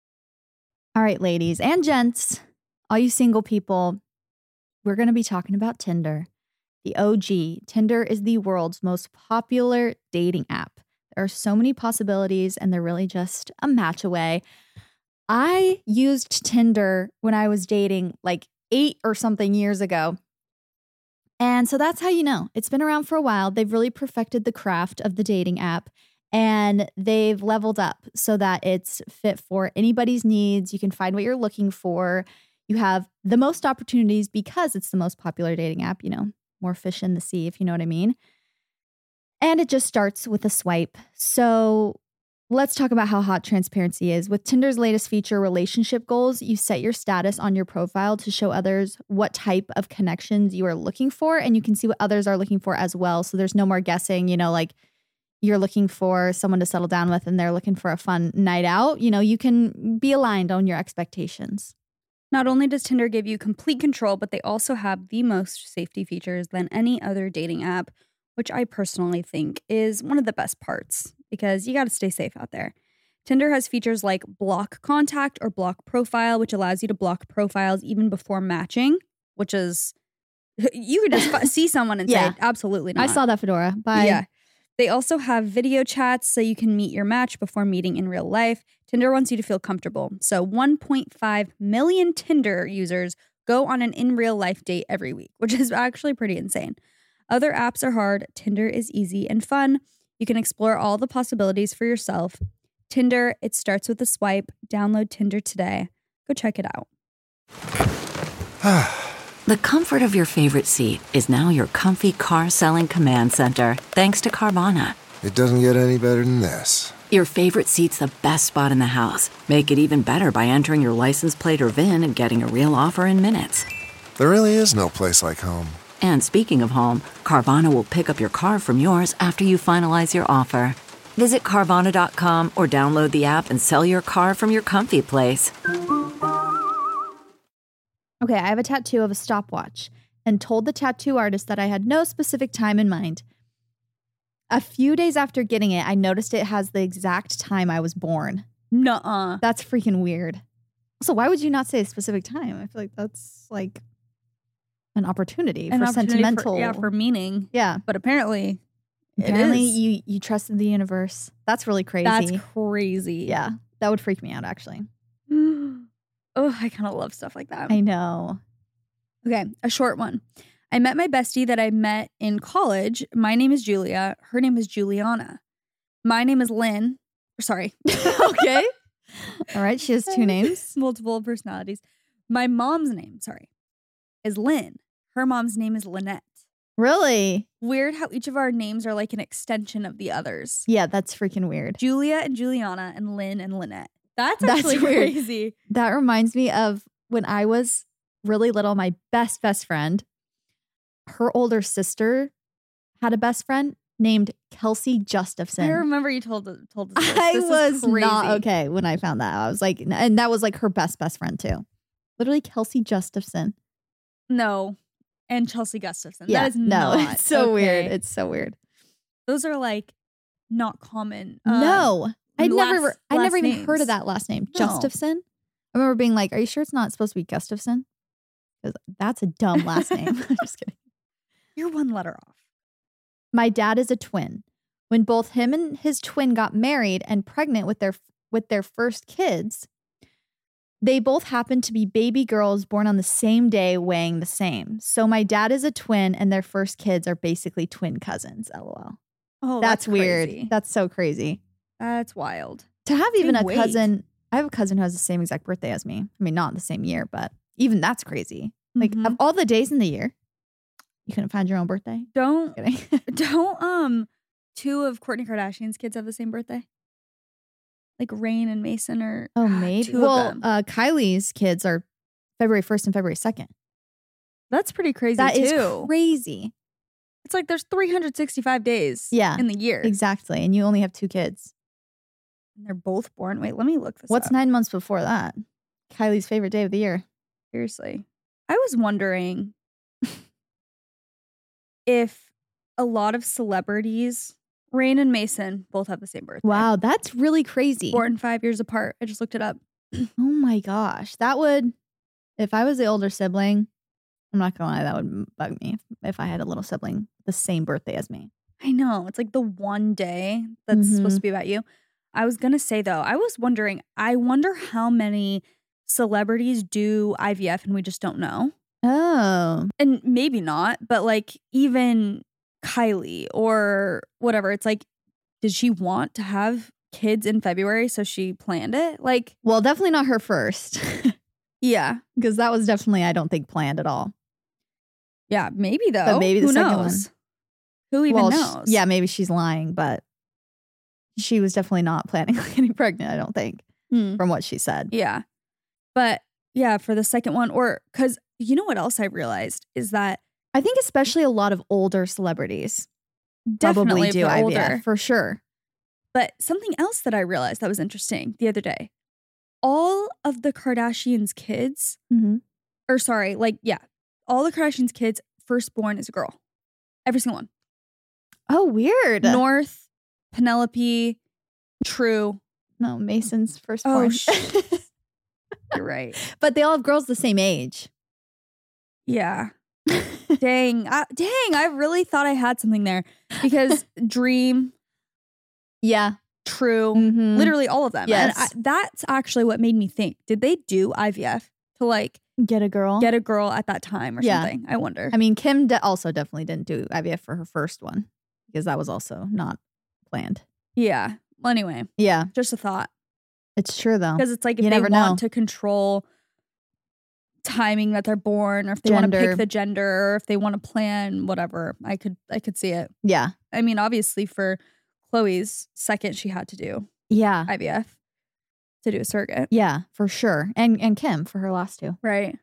All right, ladies and gents, all you single people, we're going to be talking about Tinder. the O G, Tinder is the world's most popular dating app. There are so many possibilities, and they're really just a match away. I used Tinder when I was dating like eight or something years ago. And so that's how you know. It's been around for a while. They've really perfected the craft of the dating app, and they've leveled up so that it's fit for anybody's needs. You can find what you're looking for. You have the most opportunities because it's the most popular dating app, you know, more fish in the sea, if you know what I mean. And it just starts with a swipe. So let's talk about how hot transparency is. With Tinder's latest feature, Relationship Goals, you set your status on your profile to show others what type of connections you are looking for, and you can see what others are looking for as well. So there's no more guessing, you know, like you're looking for someone to settle down with and they're looking for a fun night out. You know, you can be aligned on your expectations. Not only does Tinder give you complete control, but they also have the most safety features than any other dating app, which I personally think is one of the best parts because you got to stay safe out there. Tinder has features like block contact or block profile, which allows you to block profiles even before matching, which is, you can just see someone and Yeah. say, absolutely not. I saw that, Fedora. Bye. Yeah. They also have video chats so you can meet your match before meeting in real life. Tinder wants you to feel comfortable. So one point five million Tinder users go on an in real life date every week, which is actually pretty insane. Other apps are hard. Tinder is easy and fun. You can explore all the possibilities for yourself. Tinder, it starts with a swipe. Download Tinder today. Go check it out. The comfort of your favorite seat is now your comfy car selling command center, thanks to Carvana. It doesn't get any better than this. Your favorite seat's the best spot in the house. Make it even better by entering your license plate or V I N and getting a real offer in minutes. There really is no place like home. And speaking of home, Carvana will pick up your car from yours after you finalize your offer. Visit Carvana dot com or download the app and sell your car from your comfy place. Okay, I have a tattoo of a stopwatch and told the tattoo artist that I had no specific time in mind. A few days after getting it, I noticed it has the exact time I was born. Nuh-uh. That's freaking weird. So why would you not say a specific time? I feel like that's like an opportunity An for opportunity sentimental. For, yeah, for meaning. yeah. But apparently, Apparently it is. you you trusted the universe. That's really crazy. That's crazy. Yeah, that would freak me out actually. Oh, I kind of love stuff like that. I know. Okay, a short one. I met my bestie that I met in college. My name is Julia. Her name is Juliana. My name is Lynn. Sorry. Okay. All right, she has two names. Multiple personalities. My mom's name, sorry, is Lynn. Her mom's name is Lynette. Really? Weird how each of our names are like an extension of the others. Yeah, that's freaking weird. Julia and Juliana and Lynn and Lynette. That's That's actually weird. crazy. That reminds me of when I was really little, my best, best friend, her older sister had a best friend named Kelsey Gustafson. I remember you told told us this. I This is was not crazy. okay when I found that. I was like, and that was like her best, best friend too. Literally Kelsey Gustafson. No. And Chelsea Gustafson. Yeah, that is no, not it's so okay. weird. It's so weird. Those are like not common. Uh, no, I never, last- I never last even heard of names. that last name, No. Gustafson. I remember being like, "Are you sure it's not supposed to be Gustafson?" Because that's a dumb last name. I'm just kidding. You're one letter off. My dad is a twin. When both him and his twin got married and pregnant with their with their first kids, they both happened to be baby girls born on the same day, weighing the same. So my dad is a twin, and their first kids are basically twin cousins. LOL. Oh, that's, that's, weird. crazy. That's so crazy. That's wild. To have even a Same weight. cousin, I have a cousin who has the same exact birthday as me. I mean, not the same year, but even that's crazy. Like Mhm. of all the days in the year, you couldn't find your own birthday. Don't Kidding. don't um two of Kourtney Kardashian's kids have the same birthday? Like Rain and Mason are Oh, ah, maybe. two Well, of them. uh, Kylie's kids are February first and February second. That's pretty crazy That too. is crazy. It's like there's three hundred sixty-five days Yeah, in the year. Exactly. And you only have two kids. And they're both born. Wait, let me look this What's up. nine months before that? Kylie's favorite day of the year. Seriously. I was wondering if a lot of celebrities, Rain and Mason, both have the same birthday. Wow, that's really crazy. Born five years apart. I just looked it up. Oh my gosh. That would, if I was the older sibling, I'm not gonna lie, that would bug me if I had a little sibling the same birthday as me. I know. It's like the one day that's Mhm. supposed to be about you. I was going to say, though, I was wondering, I wonder how many celebrities do I V F and we just don't know. Oh. And maybe not, but like even Kylie or whatever, it's like, did she want to have kids in February so she planned it? Like, Well, definitely not her first. yeah. Because that was definitely, I don't think, planned at all. Yeah, maybe though. But maybe the Who second knows? one. Who even well, sh- knows? yeah, maybe she's lying, but she was definitely not planning on getting pregnant, I don't think, Hmm. from what she said. Yeah. But yeah, for the second one, or because you know what else I realized is that I think especially a lot of older celebrities definitely probably if do they're I V older. F, for sure. But something else that I realized that was interesting the other day, all of the Kardashians' kids, Mm-hmm. or sorry, like, yeah, all the Kardashians' kids, firstborn is a girl. Every single one. Oh, weird. North, Penelope, True. No, Mason's Oh, firstborn. sh- you're right. But they all have girls the same age. Yeah. Dang. I, dang, I really thought I had something there because Dream, Yeah. True, Mhm. literally all of them. Yes. And I, that's actually what made me think, did they do I V F to like Get a girl. get a girl at that time or Yeah. something? I wonder. I mean, Kim de- also definitely didn't do I V F for her first one because that was also not planned. yeah. Well, anyway, Yeah, just a thought. it's true though. Because it's like if You they never want know. to control timing that they're born, or if they want to Gender. pick the gender, or if they want to plan whatever, I could I could see it. Yeah. I mean, obviously for Chloe's second, she had to do Yeah. I V F to do a surrogate. Yeah, for sure. And and Kim for her last two. Right.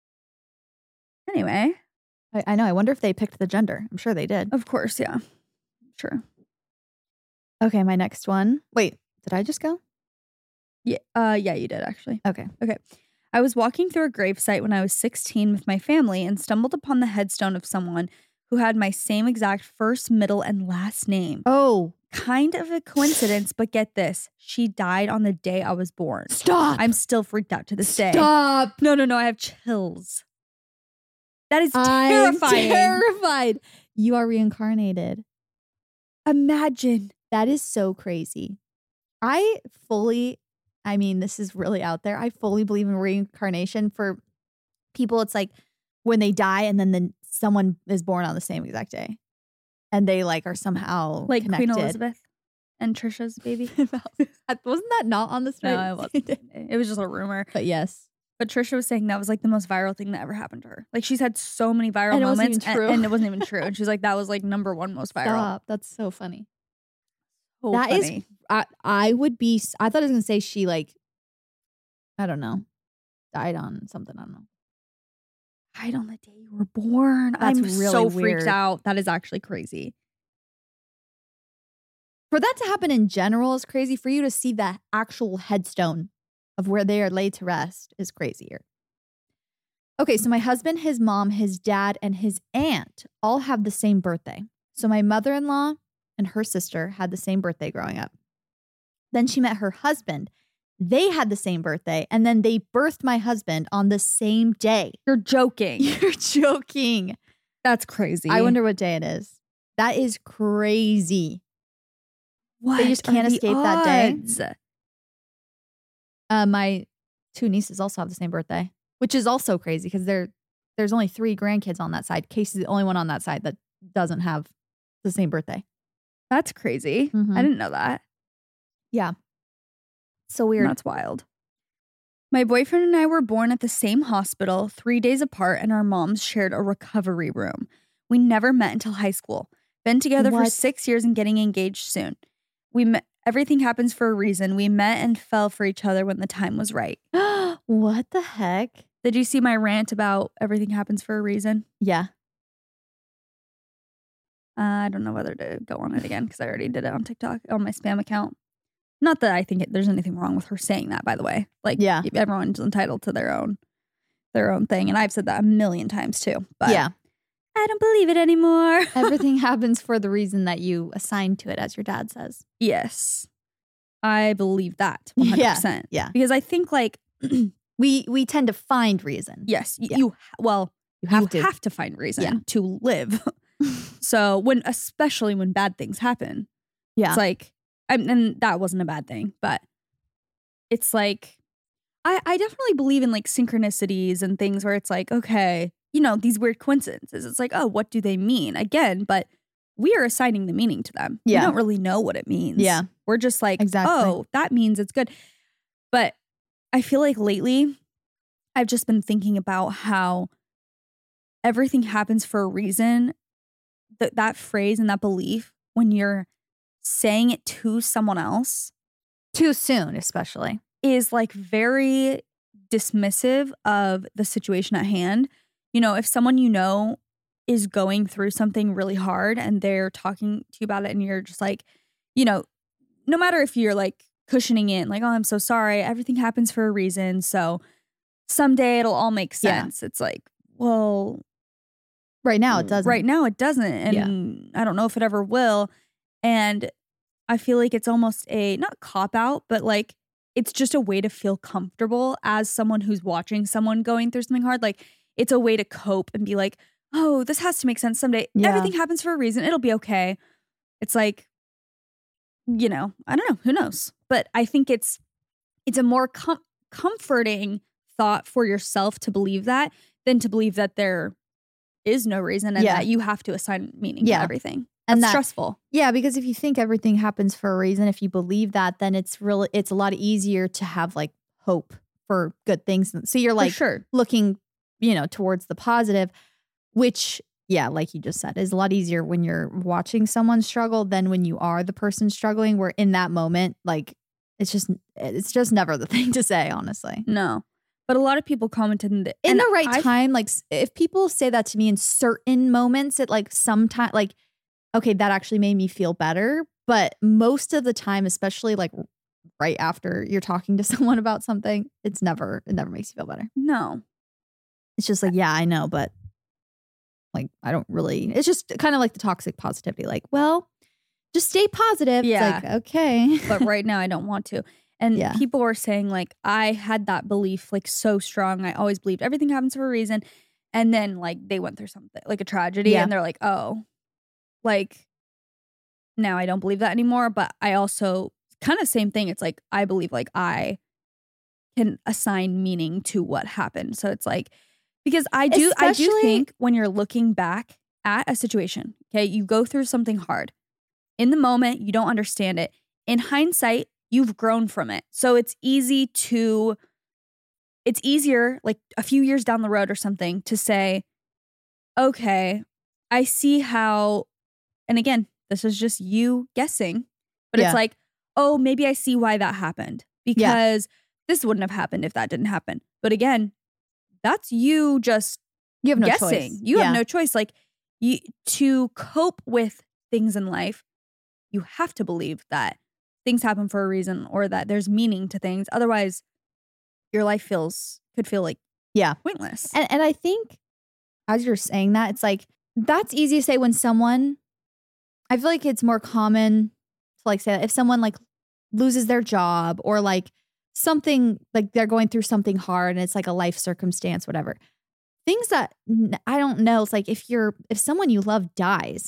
Anyway, I, I know. I wonder if they picked the gender. I'm sure they did. of course, yeah. Sure. Okay, my next one. Wait, did I just go? Yeah, uh, yeah, you did actually. Okay. I was walking through a gravesite when I was sixteen with my family and stumbled upon the headstone of someone who had my same exact first, middle, and last name. Oh, Kind of a coincidence, but get this. She died on the day I was born. stop. I'm still freaked out to this day. Stop. No, no, no. I have chills. That is I'm terrifying. terrified. You are reincarnated. Imagine. That is so crazy. I fully, I mean, this is really out there. I fully believe in reincarnation. For people, it's like when they die and then the, someone is born on the same exact day. And they like are somehow Like connected. Queen Elizabeth and Trisha's baby. Wasn't that not on the story? No, it wasn't. It was just a rumor. But yes. But Trisha was saying that was like the most viral thing that ever happened to her. Like she's had so many viral And it wasn't moments even and, true. and it wasn't even true. And she's like, that was like number one most viral. Stop. That's so funny. So That is- funny. I, I would be, I thought I was going to say she like, I don't know, died on something. I don't know. Died on the day you were born. That's I'm really so weird. freaked out. That is actually crazy. For that to happen in general is crazy. For you to see the actual headstone of where they are laid to rest is crazier. Okay, so my husband, his mom, his dad, and his aunt all have the same birthday. So my mother-in-law and her sister had the same birthday growing up. Then she met her husband. They had the same birthday, and then they birthed my husband on the same day. You're joking. You're joking. That's crazy. I wonder what day it is. That is crazy. what they just can't are the escape that day. odds? Uh, my two nieces also have the same birthday, which is also crazy because there there's only three grandkids on that side. Casey's the only one on that side that doesn't have the same birthday. That's crazy. Mhm. I didn't know that. Yeah. So weird. That's wild. My boyfriend and I were born at the same hospital, three days apart, and our moms shared a recovery room. We never met until high school. Been together for What? six years and getting engaged soon. We met. Everything happens for a reason. We met and fell for each other when the time was right. What the heck? Did you see my rant about everything happens for a reason? Yeah. Uh, I don't know whether to go on it again because I already did it on TikTok on my spam account. Not that I think it, there's anything wrong with her saying that, by the way. Like, Yeah. everyone's entitled to their own their own thing, and I've said that a million times too. But yeah. I don't believe it anymore. Everything happens for the reason that you assigned to it, as your dad says. Yes, I believe that one hundred percent. Yeah. Because I think like We we tend to find reason. yes, y- Yeah. you well You have you to. have to find reason Yeah. to live. So when, especially when bad things happen, Yeah. it's like, I mean, and that wasn't a bad thing, but it's like, I, I definitely believe in like synchronicities and things where it's like, okay, you know, these weird coincidences. It's like, oh, what do they mean? Again, but we are assigning the meaning to them. Yeah. We don't really know what it means. Yeah. We're just like, Exactly. oh, that means it's good. But I feel like lately I've just been thinking about how everything happens for a reason. That that phrase and that belief, when you're saying it to someone else, Too soon, especially. is like very dismissive of the situation at hand. You know, if someone you know is going through something really hard and they're talking to you about it and you're just like, you know, no matter if you're like cushioning it, like, oh, I'm so sorry, everything happens for a reason, so someday it'll all make Yeah. sense. It's like, well, Right now, it doesn't. right now it doesn't. And I don't know if it ever will. And I feel like it's almost a, not cop out, but like it's just a way to feel comfortable as someone who's watching someone going through something hard. Like it's a way to cope and be like, oh, this has to make sense someday. Yeah. Everything happens for a reason. It'll be okay. It's like, you know, I don't know. Who knows? But I think it's, it's a more com- comforting thought for yourself to believe that than to believe that there is no reason and Yeah. that you have to assign meaning Yeah. to everything. And That's that- stressful. Yeah, because if you think everything happens for a reason, if you believe that, then it's really it's a lot easier to have like hope for good things. So you're like for sure. looking, you know, towards the positive, which, yeah, like you just said, is a lot easier when you're watching someone struggle than when you are the person struggling, where in that moment, like it's just it's just never the thing to say, honestly. No. But a lot of people commented in the, In and the right I- time, like s- if people say that to me in certain moments, it like sometime like, okay, that actually made me feel better. But most of the time, especially like right after you're talking to someone about something, it's never, it never makes you feel better. No. It's just like, yeah, I know, but like, I don't really, it's just kind of like the toxic positivity. Like, well, just stay positive. Yeah. It's like, okay. But right now I don't want to. And Yeah. people were saying like, I had that belief like so strong. I always believed everything happens for a reason. And then like they went through something like a tragedy Yeah. and they're like, oh, like now I don't believe that anymore. But I also kind of same thing. It's like, I believe like I can assign meaning to what happened. So it's like, because I do, I do Especially- think when you're looking back at a situation, okay, you go through something hard. In the moment, you don't understand it. In hindsight, you've grown from it. So it's easy to, it's easier like a few years down the road or something to say, okay, I see how, and again, this is just you guessing, but Yeah. it's like, oh, maybe I see why that happened because this wouldn't have happened if that didn't happen. But again, that's you just You have no guessing. choice. You Yeah. have no choice. Like you to cope with things in life, you have to believe that things happen for a reason or that there's meaning to things. Otherwise, your life feels could feel like Yeah. pointless. And and I think as you're saying that, it's like that's easy to say when someone, I feel like it's more common to like say that if someone like loses their job or like something like they're going through something hard and it's like a life circumstance, whatever. Things that n- I don't know. It's like if you're if someone you love dies,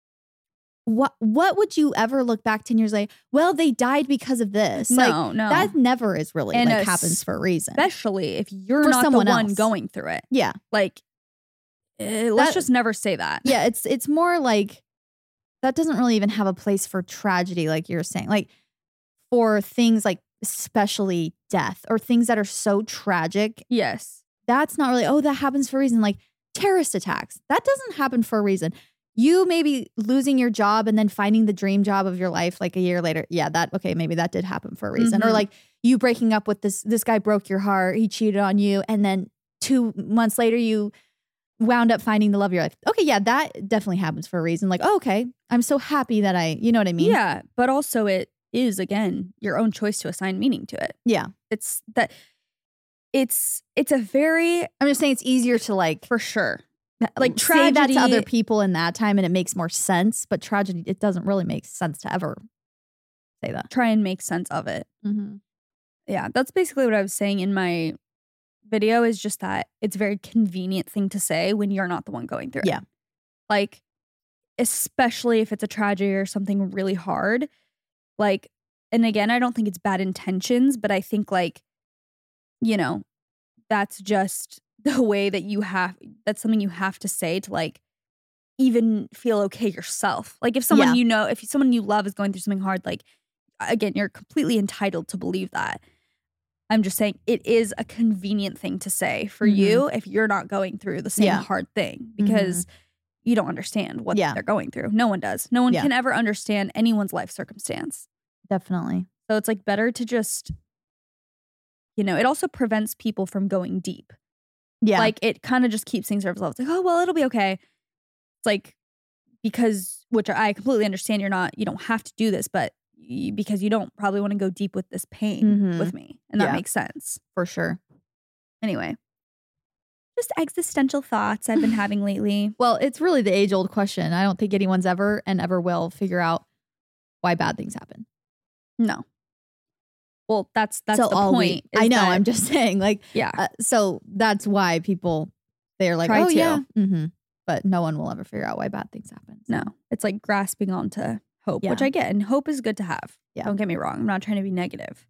what what would you ever look back ten years later? Well, they died because of this. No, like, no. that never is really And like es- happens for a reason. Especially if you're For not the someone one else. going through it. Yeah. Like, eh, let's That- just never say that. Yeah, it's it's more like that doesn't really even have a place for tragedy, like you're saying. Like for things like especially death or things that are so tragic, Yes. that's not really, oh, that happens for a reason. Like terrorist attacks, that doesn't happen for a reason. You maybe losing your job and then finding the dream job of your life like a year later. Yeah, that okay, maybe that did happen for a reason. Or Mhm. like you breaking up with this this guy broke your heart, he cheated on you, and then two months later you wound up finding the love of your life. Okay, yeah, that definitely happens for a reason. Like, oh, okay, I'm so happy that I, you know what I mean? Yeah. But also, it is, again, your own choice to assign meaning to it. Yeah. It's that, it's, it's a very, I'm just saying it's easier to like, for sure. Like say that tragedy. to other people in that time and it makes more sense. But tragedy, it doesn't really make sense to ever say that. Try and make sense of it. Mm-hmm. Yeah. That's basically what I was saying in my video is just that it's a very convenient thing to say when you're not the one going through Yeah. it. Like, especially if it's a tragedy or something really hard. Like, and again, I don't think it's bad intentions, but I think like, you know, that's just the way that you have, that's something you have to say to like even feel okay yourself. Like if someone Yeah. you know, if someone you love is going through something hard, like again, you're completely entitled to believe that. I'm just saying it is a convenient thing to say for Mhm. you if you're not going through the same Yeah. hard thing because you don't understand what Yeah. they're going through. No one does. No one Yeah. can ever understand anyone's life circumstance. Definitely. So it's like better to just, you know, it also prevents people from going deep. Yeah. Like it kind of just keeps things surface level. It's like, oh, well, it'll be okay. It's like, because, which I completely understand you're not, you don't have to do this, but you, because you don't probably want to go deep with this pain Mhm. with me. And that Yeah. makes sense. for sure. Anyway, just existential thoughts I've been having lately. Well, it's really the age old question. I don't think anyone's ever and ever will figure out why bad things happen. No. Well, that's that's so the all we- point. is I know. that- I'm just saying, like, yeah. uh, so that's why people they're like, Try oh to. yeah, hmm but no one will ever figure out why bad things happen. So. No, it's like grasping onto hope, which Yeah. I get, and hope is good to have. Yeah. Don't get me wrong. I'm not trying to be negative.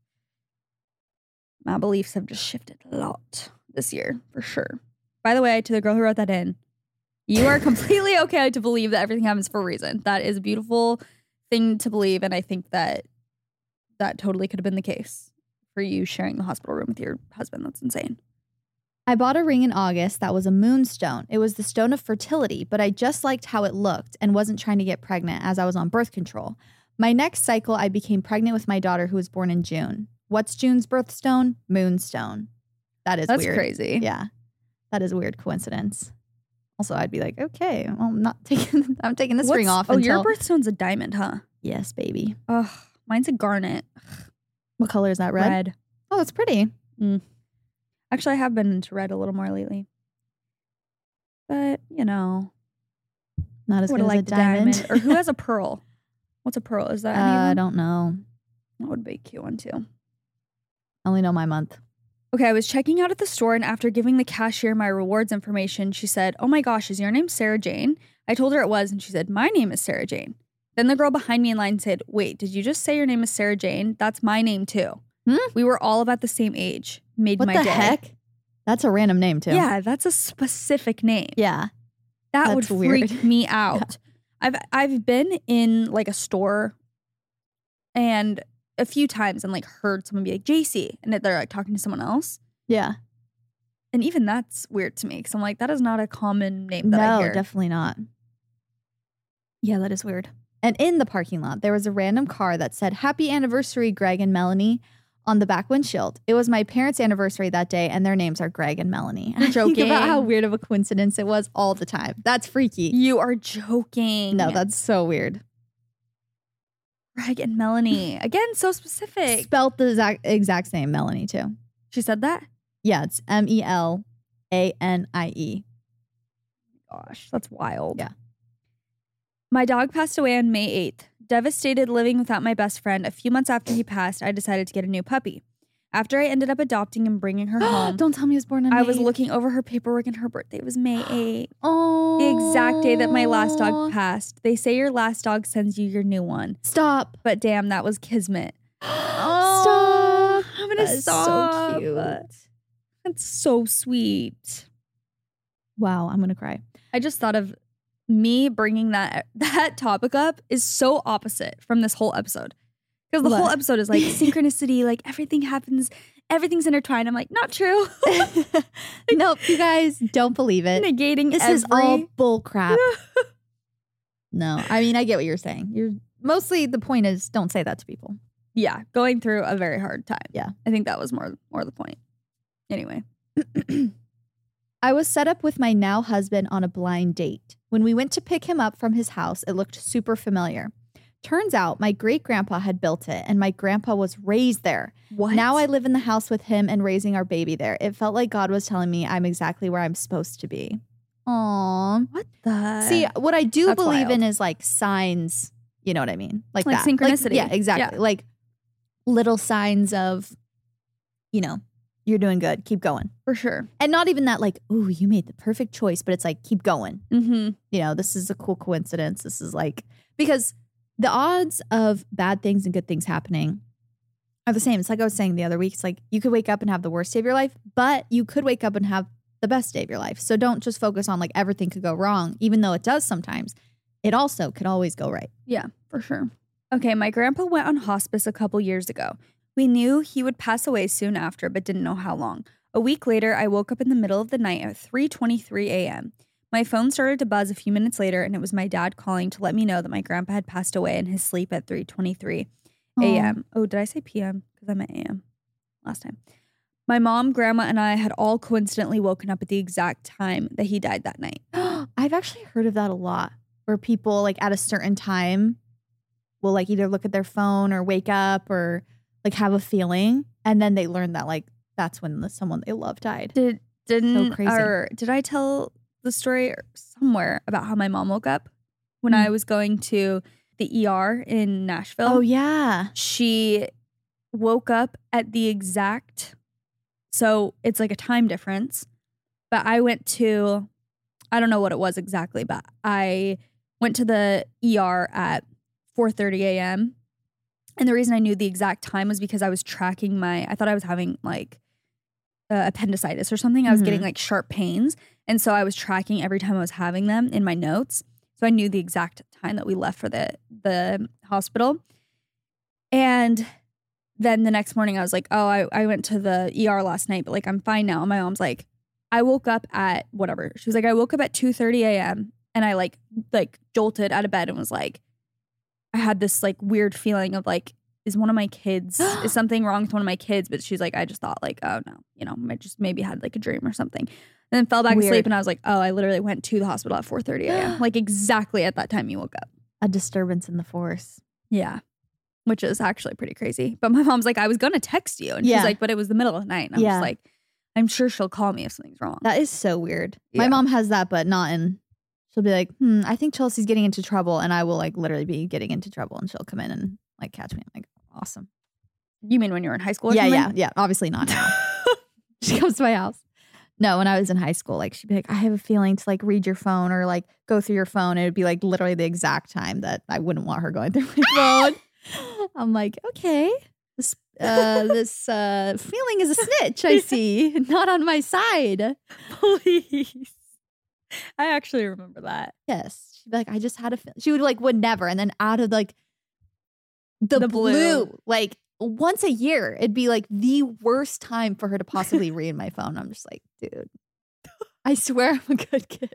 My beliefs have just shifted a lot this year, for sure. By the way, to the girl who wrote that in, you are completely okay to believe that everything happens for a reason. That is a beautiful thing to believe, and I think that that totally could have been the case for you sharing the hospital room with your husband. That's insane. I bought a ring in August that was a moonstone. It was the stone of fertility, but I just liked how it looked and wasn't trying to get pregnant as I was on birth control. My next cycle, I became pregnant with my daughter who was born in June. What's June's birthstone? Moonstone. That is That's weird. crazy. Yeah. That is a weird coincidence. Also, I'd be like, okay, well, I'm not taking I'm taking this ring What's- off Oh, your until birthstone's a diamond, huh? Yes, baby. Oh, mine's a garnet. What color is that? Red? Red. Oh, it's pretty. Actually, I have been into red a little more lately. But, you know, Not as would good have as a liked the diamond. diamond. Or who has a pearl? What's a pearl? Is that any uh, of I them? don't know. That would be a cute one too. I only know my month. Okay, I was checking out at the store, and after giving the cashier my rewards information, she said, "Oh my gosh, is your name Sarah Jane?" I told her it was, and she said, "My name is Sarah Jane." Then the girl behind me in line said, "Wait, did you just say your name is Sarah Jane? That's my name too." Hmm? We were all about the same age. Made What my the day. heck? That's a random name too. Yeah, that's a specific name. Yeah. That would That's freak weird. me out. I've I've been in like a store and a few times and like heard someone be like J C and that they're like talking to someone else. Yeah. And even that's weird to me because I'm like, that is not a common name that I No, hear. definitely not. Yeah, that is weird. And in the parking lot, there was a random car that said, "Happy anniversary, Greg and Melanie," on the back windshield. It was my parents' anniversary that day, and their names are Greg and Melanie. You're I think about how joking. weird of a coincidence it was all the time. That's freaky. You are joking. No, that's so weird. Greg and Melanie. Again, so specific. Spelt the exact, exact same, Melanie, too. She said that? Yeah, it's M E L A N I E. Gosh, that's wild. Yeah. My dog passed away on May eighth. Devastated living without my best friend, a few months after he passed, I decided to get a new puppy. After I ended up adopting and bringing her home, Don't tell me he was born on I May was eighth. looking over her paperwork and her birthday was May eighth. Oh. The exact day that my last dog passed. They say your last dog sends you your new one. Stop. But damn, that was kismet. Stop. I'm gonna That is stop. so cute. That's so sweet. Wow, I'm going to cry. I just thought of me bringing that that topic up is so opposite from this whole episode. Because the What? whole episode is like synchronicity, like everything happens, everything's intertwined. I'm like, not true. Nope, you guys don't believe it. Negating This every... is all bull crap. No, I mean, I get what you're saying. You're mostly the point is don't say that to people. Yeah, going through a very hard time. Yeah. I think that was more more the point. Anyway. I was set up with my now husband on a blind date. When we went to pick him up from his house, it looked super familiar. Turns out my great grandpa had built it and my grandpa was raised there. What? Now I live in the house with him and raising our baby there. It felt like God was telling me I'm exactly where I'm supposed to be. Aww. What the? See, what I do That's believe in wild. is like signs, you know what I mean? Like, Like that. synchronicity. yeah, exactly. Yeah. Like little signs of, you know, you're doing good. Keep going. For sure. And not even that like, ooh, you made the perfect choice, but it's like, keep going. Mm-hmm. You know, this is a cool coincidence. This is like, because the odds of bad things and good things happening are the same. It's like I was saying the other week. It's like you could wake up and have the worst day of your life, but you could wake up and have the best day of your life. So don't just focus on like everything could go wrong, even though it does sometimes. It also could always go right. Yeah, for sure. Okay, my grandpa went on hospice a couple years ago. We knew he would pass away soon after, but didn't know how long. A week later, I woke up in the middle of the night at three twenty-three a.m. My phone started to buzz a few minutes later, and it was my dad calling to let me know that my grandpa had passed away in his sleep at three twenty-three a.m. Oh, did I say p m? Because I meant a m last time. My mom, grandma, and I had all coincidentally woken up at the exact time that he died that night. I've actually heard of that a lot, where people like at a certain time will like either look at their phone or wake up or like have a feeling, and then they learn that like that's when the, someone they love died. Did didn't So crazy. or did I tell the story somewhere about how my mom woke up when Mm. I was going to the E R in Nashville? Oh yeah. She woke up at the exact, so it's like a time difference, but I went to, I don't know what it was exactly, but I went to the E R at four thirty a.m. And the reason I knew the exact time was because I was tracking my, I thought I was having like uh, appendicitis or something. I was Mhm. getting like sharp pains. And so I was tracking every time I was having them in my notes. So I knew the exact time that we left for the, the hospital. And then the next morning I was like, oh, I, I went to the E R last night, but like I'm fine now. And my mom's like, I woke up at whatever. She was like, I woke up at two thirty a.m. and I like like jolted out of bed and was like, I had this like weird feeling of like, is one of my kids, is something wrong with one of my kids? But she's like, I just thought like, oh no, you know, I just maybe had like a dream or something. And then fell back Weird. asleep and I was like, oh, I literally went to the hospital at four thirty a.m. Like exactly at that time you woke up. A disturbance in the force. Yeah. Which is actually pretty crazy. But my mom's like, I was going to text you. And Yeah. she's like, but it was the middle of the night. And I'm Yeah. just like, I'm sure she'll call me if something's wrong. That is so weird. My Yeah. mom has that, but not in. She'll be like, hmm, I think Chelsea's getting into trouble, and I will like literally be getting into trouble, and she'll come in and like catch me. I'm like, awesome. You mean when you were in high school or Yeah, something? yeah, yeah. Obviously not now. She comes to my house. No, when I was in high school, like she'd be like, I have a feeling to like read your phone or like go through your phone. It would be like literally the exact time that I wouldn't want her going through my phone. I'm like, okay, this uh, this uh, feeling is a snitch. I see, not on my side. Please. I actually remember that. Yes, she'd be like, I just had a. Fe-. She would like would never, and then out of like the, The blue, blue. like once a year, it'd be like the worst time for her to possibly read my phone. I'm just like, dude, I swear I'm a good kid.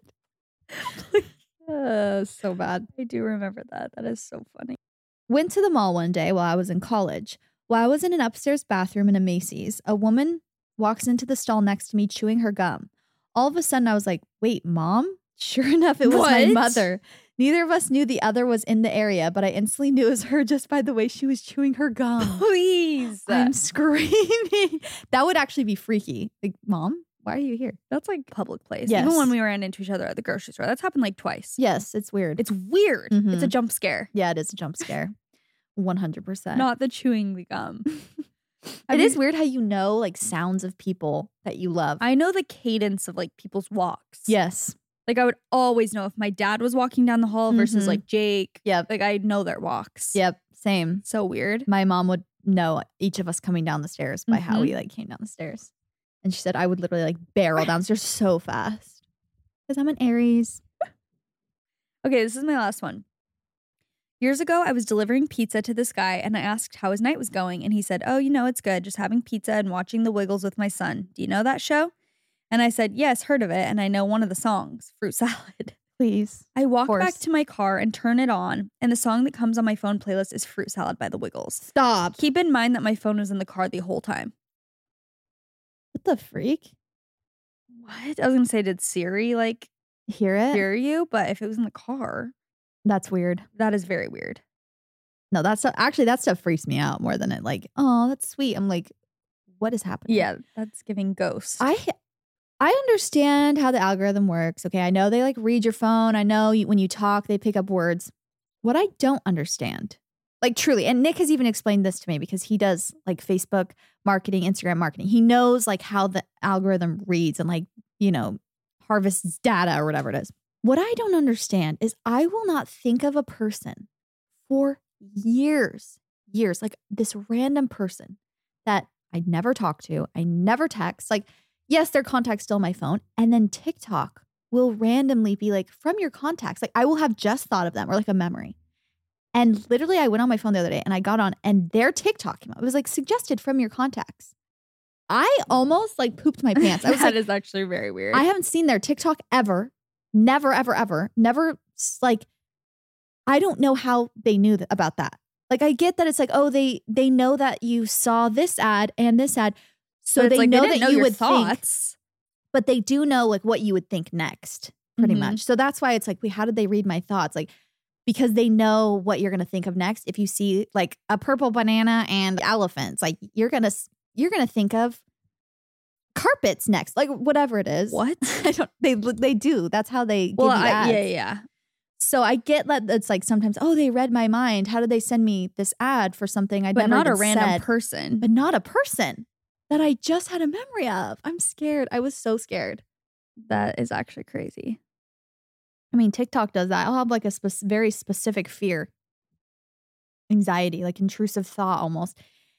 uh, so bad. I do remember that. That is so funny. Went to the mall one day while I was in college. While I was in an upstairs bathroom in a Macy's, a woman walks into the stall next to me chewing her gum. All of a sudden, I was like, wait, mom? Sure enough, it was my What? mother. Neither of us knew the other was in the area, but I instantly knew it was her just by the way she was chewing her gum. Please. I'm screaming. That would actually be freaky. Like, mom, why are you here? That's like public place. Yes. Even when we ran into each other at the grocery store. That's happened like twice. Yes, it's weird. It's weird. Mhm. It's a jump scare. yeah, it is a jump scare. one hundred percent. Not the chewing the gum. I It is mean, weird how you know like sounds of people that you love. I know the cadence of like people's walks. yes. Like I would always know if my dad was walking down the hall versus Mhm. like Jake. Yep. Like I know their walks. Yep. Same. So weird. My mom would know each of us coming down the stairs by how Mhm. we like came down the stairs. And she said I would literally like barrel downstairs so fast. Because I'm an Aries. Okay, this is my last one. Years ago, I was delivering pizza to this guy and I asked how his night was going. And he said, oh, you know, it's good. Just having pizza and watching The Wiggles with my son. Do you know that show? And I said, yes, heard of it. And I know one of the songs, Fruit Salad. Please. I walk course. back to my car and turn it on. And the song that comes on my phone playlist is Fruit Salad by The Wiggles. Stop. Keep in mind that my phone was in the car the whole time. What the freak? What? I was going to say, did Siri like Hear it? hear you? But if it was in the car, That's weird. that is very weird. No, that's actually that stuff freaks me out more than it like, oh, that's sweet. I'm like, what is happening? Yeah, that's giving ghost. I I understand how the algorithm works. Okay, I know they like read your phone. I know you, when you talk, they pick up words. What I don't understand Like truly. And Nick has even explained this to me because he does like Facebook marketing, Instagram marketing. He knows like how the algorithm reads and like, you know, harvests data or whatever it is. What I don't understand is I will not think of a person for years, years, like this random person that I never talk to, I never text. Like, yes, their contact's still on my phone. And then TikTok will randomly be like from your contacts. Like I will have just thought of them or like a memory. And literally I went on my phone the other day and I got on and their TikTok came up. It was like suggested from your contacts. I almost like pooped my pants. I was that like, is actually very weird. I haven't seen their TikTok ever. Never, ever, ever. Never like, I don't know how they knew th- about that. Like I get that it's like, oh, they they know that you saw this ad and this ad. So they like, know they that know you your would thoughts. think, but they do know like what you would think next, pretty Mhm. much. So that's why it's like, wait, how did they read my thoughts? Like, because they know what you're going to think of next. If you see like a purple banana and elephants, like you're going to, you're going to think of carpets next, like whatever it is. What? I don't, they, they do. That's how they Well, give you I, ads. yeah, yeah. So I get that it's like sometimes, oh, they read my mind. How did they send me this ad for something I'd But never not a even random said? person. But not a person that I just had a memory of. I'm scared. I was so scared. That is actually crazy. I mean, TikTok does that. I'll have like a spe- very specific fear, anxiety, like intrusive thought almost.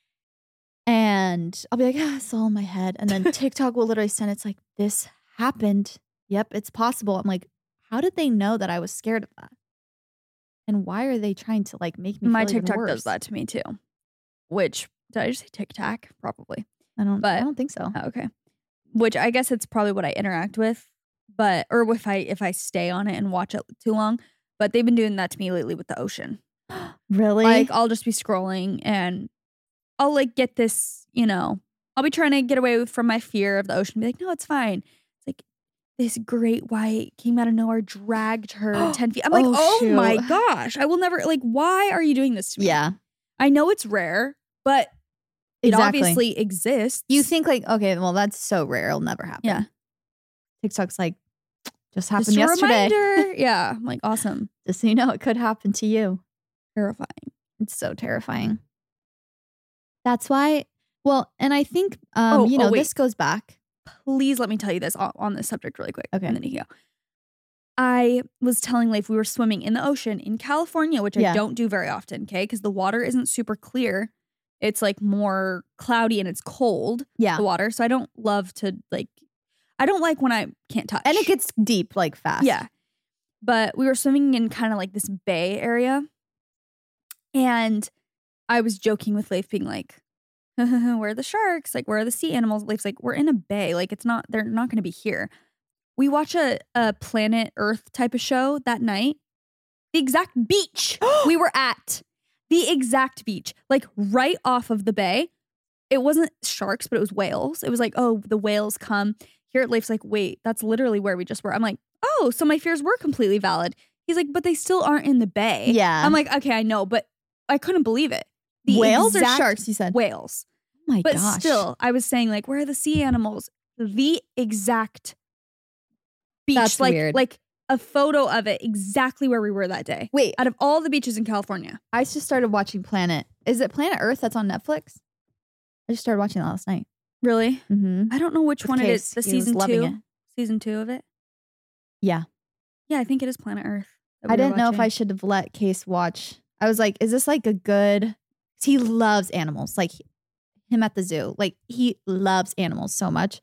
And I'll be like, ah, it's all in my head. And then TikTok will literally send, it's like, this happened. Yep, it's possible. I'm like, how did they know that I was scared of that? And why are they trying to like make me My feel even TikTok worse? does that to me too. Which, did I just say TikTok? Probably. I don't, But- I don't think so. Oh, okay. Which I guess it's probably what I interact with, but or if I if I stay on it and watch it too long. But they've been doing that to me lately with the ocean. Really? Like I'll just be scrolling and I'll like get this, you know, I'll be trying to get away from my fear of the ocean. Be like, no, it's fine. It's like this great white came out of nowhere, dragged her ten feet. I'm like, Oh, oh, shoot. my gosh, I will never like. Why are you doing this to me? yeah, I know it's rare, but it exactly. obviously exists. You think like, okay, well, that's so rare. It'll never happen. Yeah. TikTok's like, just happened Just a yesterday. reminder. Yeah, I'm like, awesome. Just so you know, it could happen to you. Terrifying. It's so terrifying. That's why, well, and I think, um, Oh, you know, oh, wait. this goes back. Please let me tell you this on, on this subject really quick. Okay. And then you go. I was telling Leif we were swimming in the ocean in California, which Yeah. I don't do very often, okay? Because the water isn't super clear. It's like more cloudy and it's cold, Yeah. the water. So I don't love to like, I don't like when I can't touch. And it gets deep like fast. Yeah. But we were swimming in kind of like this bay area. And I was joking with Leif being like, where are the sharks? Like, where are the sea animals? Leif's like, we're in a bay. Like, it's not, they're not going to be here. We watch a, a Planet Earth type of show that night. The exact beach we were at. The exact beach. Like, right off of the bay. It wasn't sharks, but it was whales. It was like, oh, the whales come. Here at Leif's like, wait, that's literally where we just were. I'm like, oh, so my fears were completely valid. He's like, but they still aren't in the bay. Yeah. I'm like, okay, I know, but I couldn't believe it. The Whales or exact- sharks, you said? Whales. Oh my But gosh. still, I was saying, like, where are the sea animals? The exact beach. That's like, weird. like a photo of it exactly where we were that day. Wait, Out of all the beaches in California. I just started watching Planet. Is it Planet Earth that's on Netflix? I just started watching that last night. Really? Mm-hmm. I don't know which With one it is. Case. The He was season loving two. it. Season two of it. Yeah. Yeah, I think it is Planet Earth. that I we were didn't know if I watching. should have let Case watch. I was like, is this like a good, 'cause he loves animals. Like him at the zoo. Like he loves animals so much.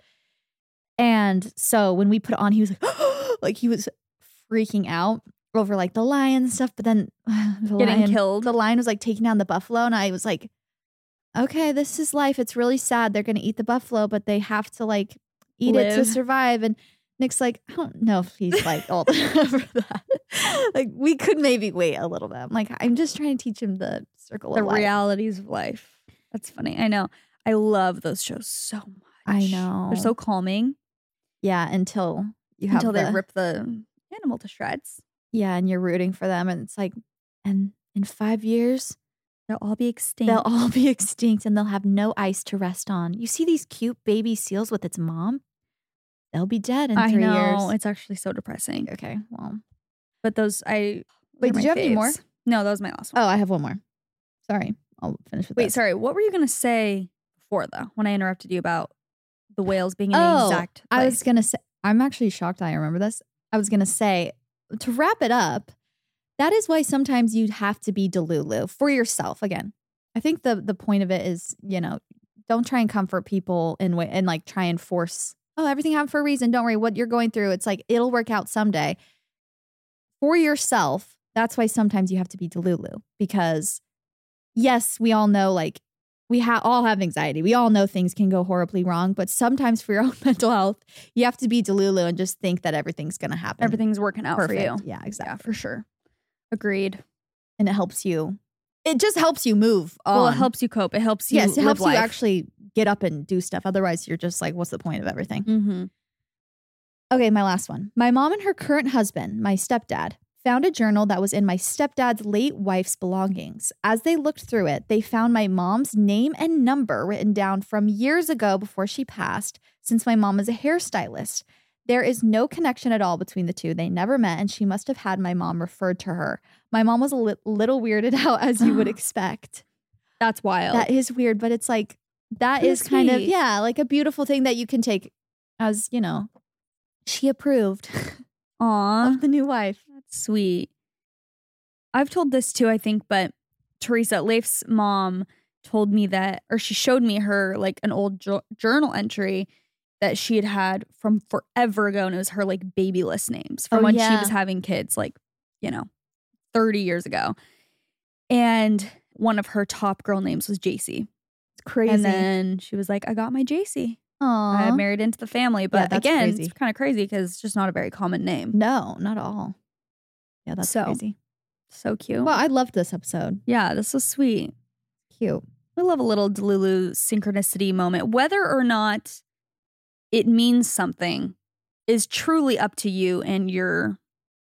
And so when we put it on, he was like, like he was freaking out over like the lion and stuff. But then the Getting lion, killed. The lion was like taking down the buffalo. And I was like, okay, this is life. It's really sad. They're going to eat the buffalo, but they have to like eat it to Live. survive. And Nick's like, I don't know if he's like old enough for that. Like we could maybe wait a little bit. I'm like, I'm just trying to teach him the circle The of life. realities of life. That's funny. I know. I love those shows so much. I know. They're so calming Yeah, until you have until they the- rip the animal to shreds. Yeah, and you're rooting for them, and it's like, and in five years They'll all be extinct. they'll all be extinct, and they'll have no ice to rest on. You see these cute baby seals with its mom? They'll be dead in I three know. years. It's actually so depressing. Okay, well, But those, I. Wait, those are did you my have any more? faves. No, that was my last one. oh, I have one more. Sorry, I'll finish with Wait, this. sorry. What were you going to say before, though, when I interrupted you about the whales being in oh, the exact place? I was going to say, I'm actually shocked I remember this. I was going to say, to wrap it up, that is why sometimes you have to be Delulu for yourself. Again, I think the the point of it is, you know, don't try and comfort people in way and like try and force, oh, everything happened for a reason. Don't worry what you're going through. It's like, it'll work out someday. For yourself, that's why sometimes you have to be Delulu, because yes, we all know, like, we ha- all have anxiety. We all know things can go horribly wrong, but sometimes for your own mental health, you have to be Delulu and just think that everything's going to happen. Everything's working out Perfect. for you. Yeah, exactly. Yeah, for sure. Agreed. And it helps you. It just helps you move on. Well, it helps you cope. It helps you Yes, it live helps life. you actually get up and do stuff. Otherwise, you're just like, what's the point of everything? Mm-hmm. Okay, my last one. My mom and her current husband, my stepdad, found a journal that was in my stepdad's late wife's belongings. As they looked through it, they found my mom's name and number written down from years ago before she passed, since my mom is a hairstylist. There is no connection at all between the two. They never met, and she must have had my mom referred to her. My mom was a li- little weirded out, as you would expect. That's wild. That is weird, but it's like, that That's is kind of, sweet. yeah, like a beautiful thing that you can take as, you know, she approved Aw. of the new wife. That's sweet. I've told this too, I think, but Teresa, Leif's mom told me that, or she showed me her, like, an old jo- journal entry that she had had from forever ago, and it was her, like, baby list names from Oh, when she yeah. was having kids, like, you know, thirty years ago. And one of her top girl names was J C. It's crazy. And then she was like, I got my J C. Aww. I married into the family. But that's again, crazy. it's kind of crazy because it's just not a very common name. No, not at all. Yeah, that's So, crazy. So cute. Well, I loved this episode. Yeah, this was sweet. Cute. We love a little Delulu synchronicity moment. Whether or not it means something is truly up to you and your,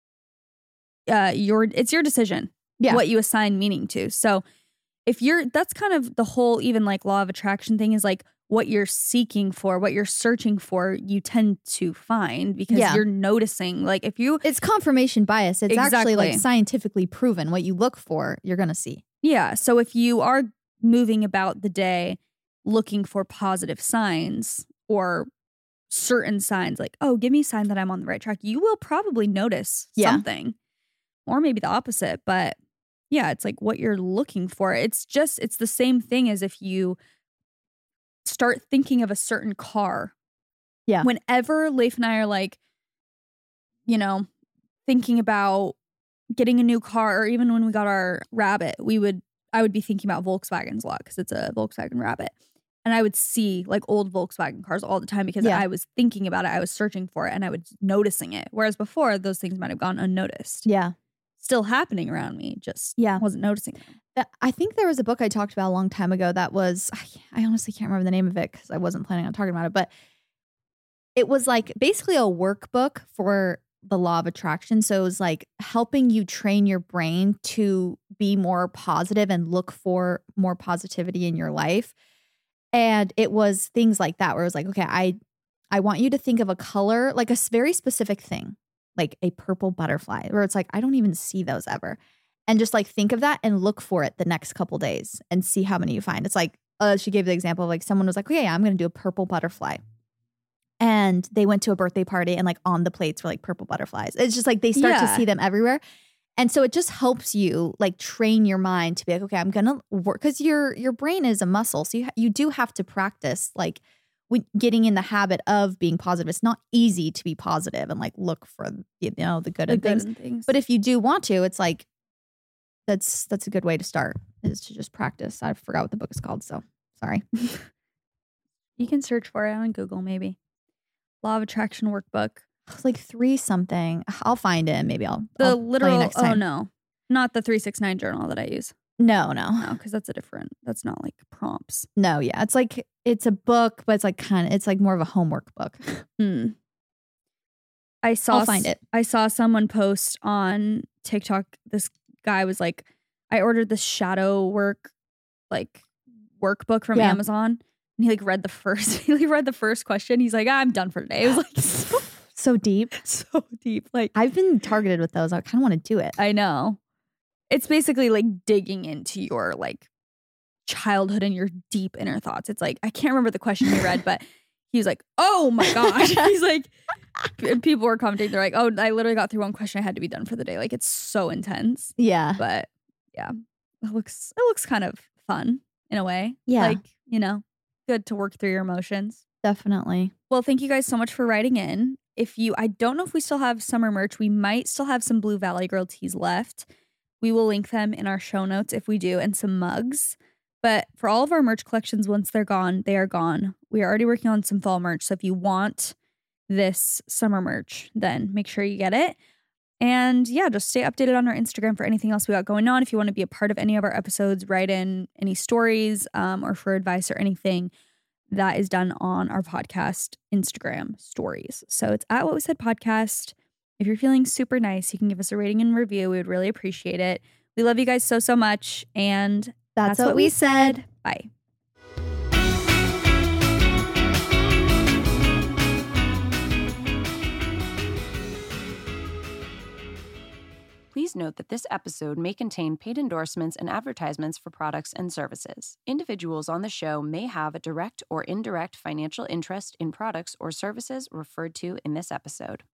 uh, your, it's your decision. Yeah. What you assign meaning to. So if you're, that's kind of the whole, even like law of attraction thing is like what you're seeking for, what you're searching for, you tend to find because Yeah. you're noticing. Like if you, It's confirmation bias. It's actually like Exactly. scientifically proven. What you look for, you're going to see. yeah. So if you are moving about the day looking for positive signs or certain signs like, oh, give me a sign that I'm on the right track, you will probably notice Yeah. something. Or maybe the opposite. But yeah, it's like what you're looking for. It's just, it's the same thing as if you start thinking of a certain car. Yeah. Whenever Leif and I are like, you know, thinking about getting a new car, or even when we got our Rabbit, we would, I would be thinking about Volkswagens a lot because it's a Volkswagen Rabbit. And I would see like old Volkswagen cars all the time because Yeah. I was thinking about it. I was searching for it and I was noticing it. Whereas before, those things might have gone unnoticed. Yeah. Still happening around me, just Yeah. wasn't noticing them. Uh, I think there was a book I talked about a long time ago that was, I honestly can't remember the name of it because I wasn't planning on talking about it, but it was like basically a workbook for the law of attraction. So it was like helping you train your brain to be more positive and look for more positivity in your life. And it was things like that where it was like, okay, I, I want you to think of a color, like a s- very specific thing, like a purple butterfly, where it's like, I don't even see those ever. And just like think of that and look for it the next couple days and see how many you find. It's like, uh, she gave the example of like someone was like, okay, I'm going to do a purple butterfly. And they went to a birthday party and like on the plates were like purple butterflies. It's just like they start to Yeah. see them everywhere. And so it just helps you like train your mind to be like, okay, I'm going to work, because your your brain is a muscle. So you, ha- you do have to practice like when getting in the habit of being positive. It's not easy to be positive and like look for, you know, the good The in good things. in things. But if you do want to, it's like, that's that's a good way to start, is to just practice. I forgot what the book is called, so sorry. you can search for it on Google, maybe. Law of Attraction workbook. It's like three something. I'll find it and maybe I'll, The I'll tell you literal, next oh time. no, not the three six nine journal that I use. No, no, No, because that's a different, that's not like prompts. no. Yeah, it's like it's a book, but it's like kind of it's like more of a homework book. Hmm. I saw I'll find s- it. I saw someone post on TikTok. This guy was like, I ordered this shadow work like workbook from Yeah. Amazon. And he like read the first he like read the first question. He's like, I'm done for today. It was like so, So deep. so deep. Like I've been targeted with those. I kind of want to do it. I know. It's basically like digging into your like childhood and your deep inner thoughts. It's like, I can't remember the question he read, but he was like, oh my gosh. He's like, and people were commenting. They're like, oh, I literally got through one question. I had to be done for the day. Like, it's so intense. Yeah. But yeah, it looks, it looks kind of fun in a way. Yeah. Like, you know, good to work through your emotions. Definitely. Well, thank you guys so much for writing in. If you, I don't know if we still have summer merch. We might still have some Blue Valley Girl tees left. We will link them in our show notes if we do, and some mugs. But for all of our merch collections, once they're gone, they are gone. We are already working on some fall merch. So if you want this summer merch, then make sure you get it. And yeah, just stay updated on our Instagram for anything else we got going on. If you want to be a part of any of our episodes, write in any stories um, or for advice or anything. That is done on our podcast Instagram stories. So it's at What We Said Podcast. If you're feeling super nice, you can give us a rating and review. We would really appreciate it. We love you guys so, so much. And That's, That's what, what we said. Bye. Please note that this episode may contain paid endorsements and advertisements for products and services. Individuals on the show may have a direct or indirect financial interest in products or services referred to in this episode.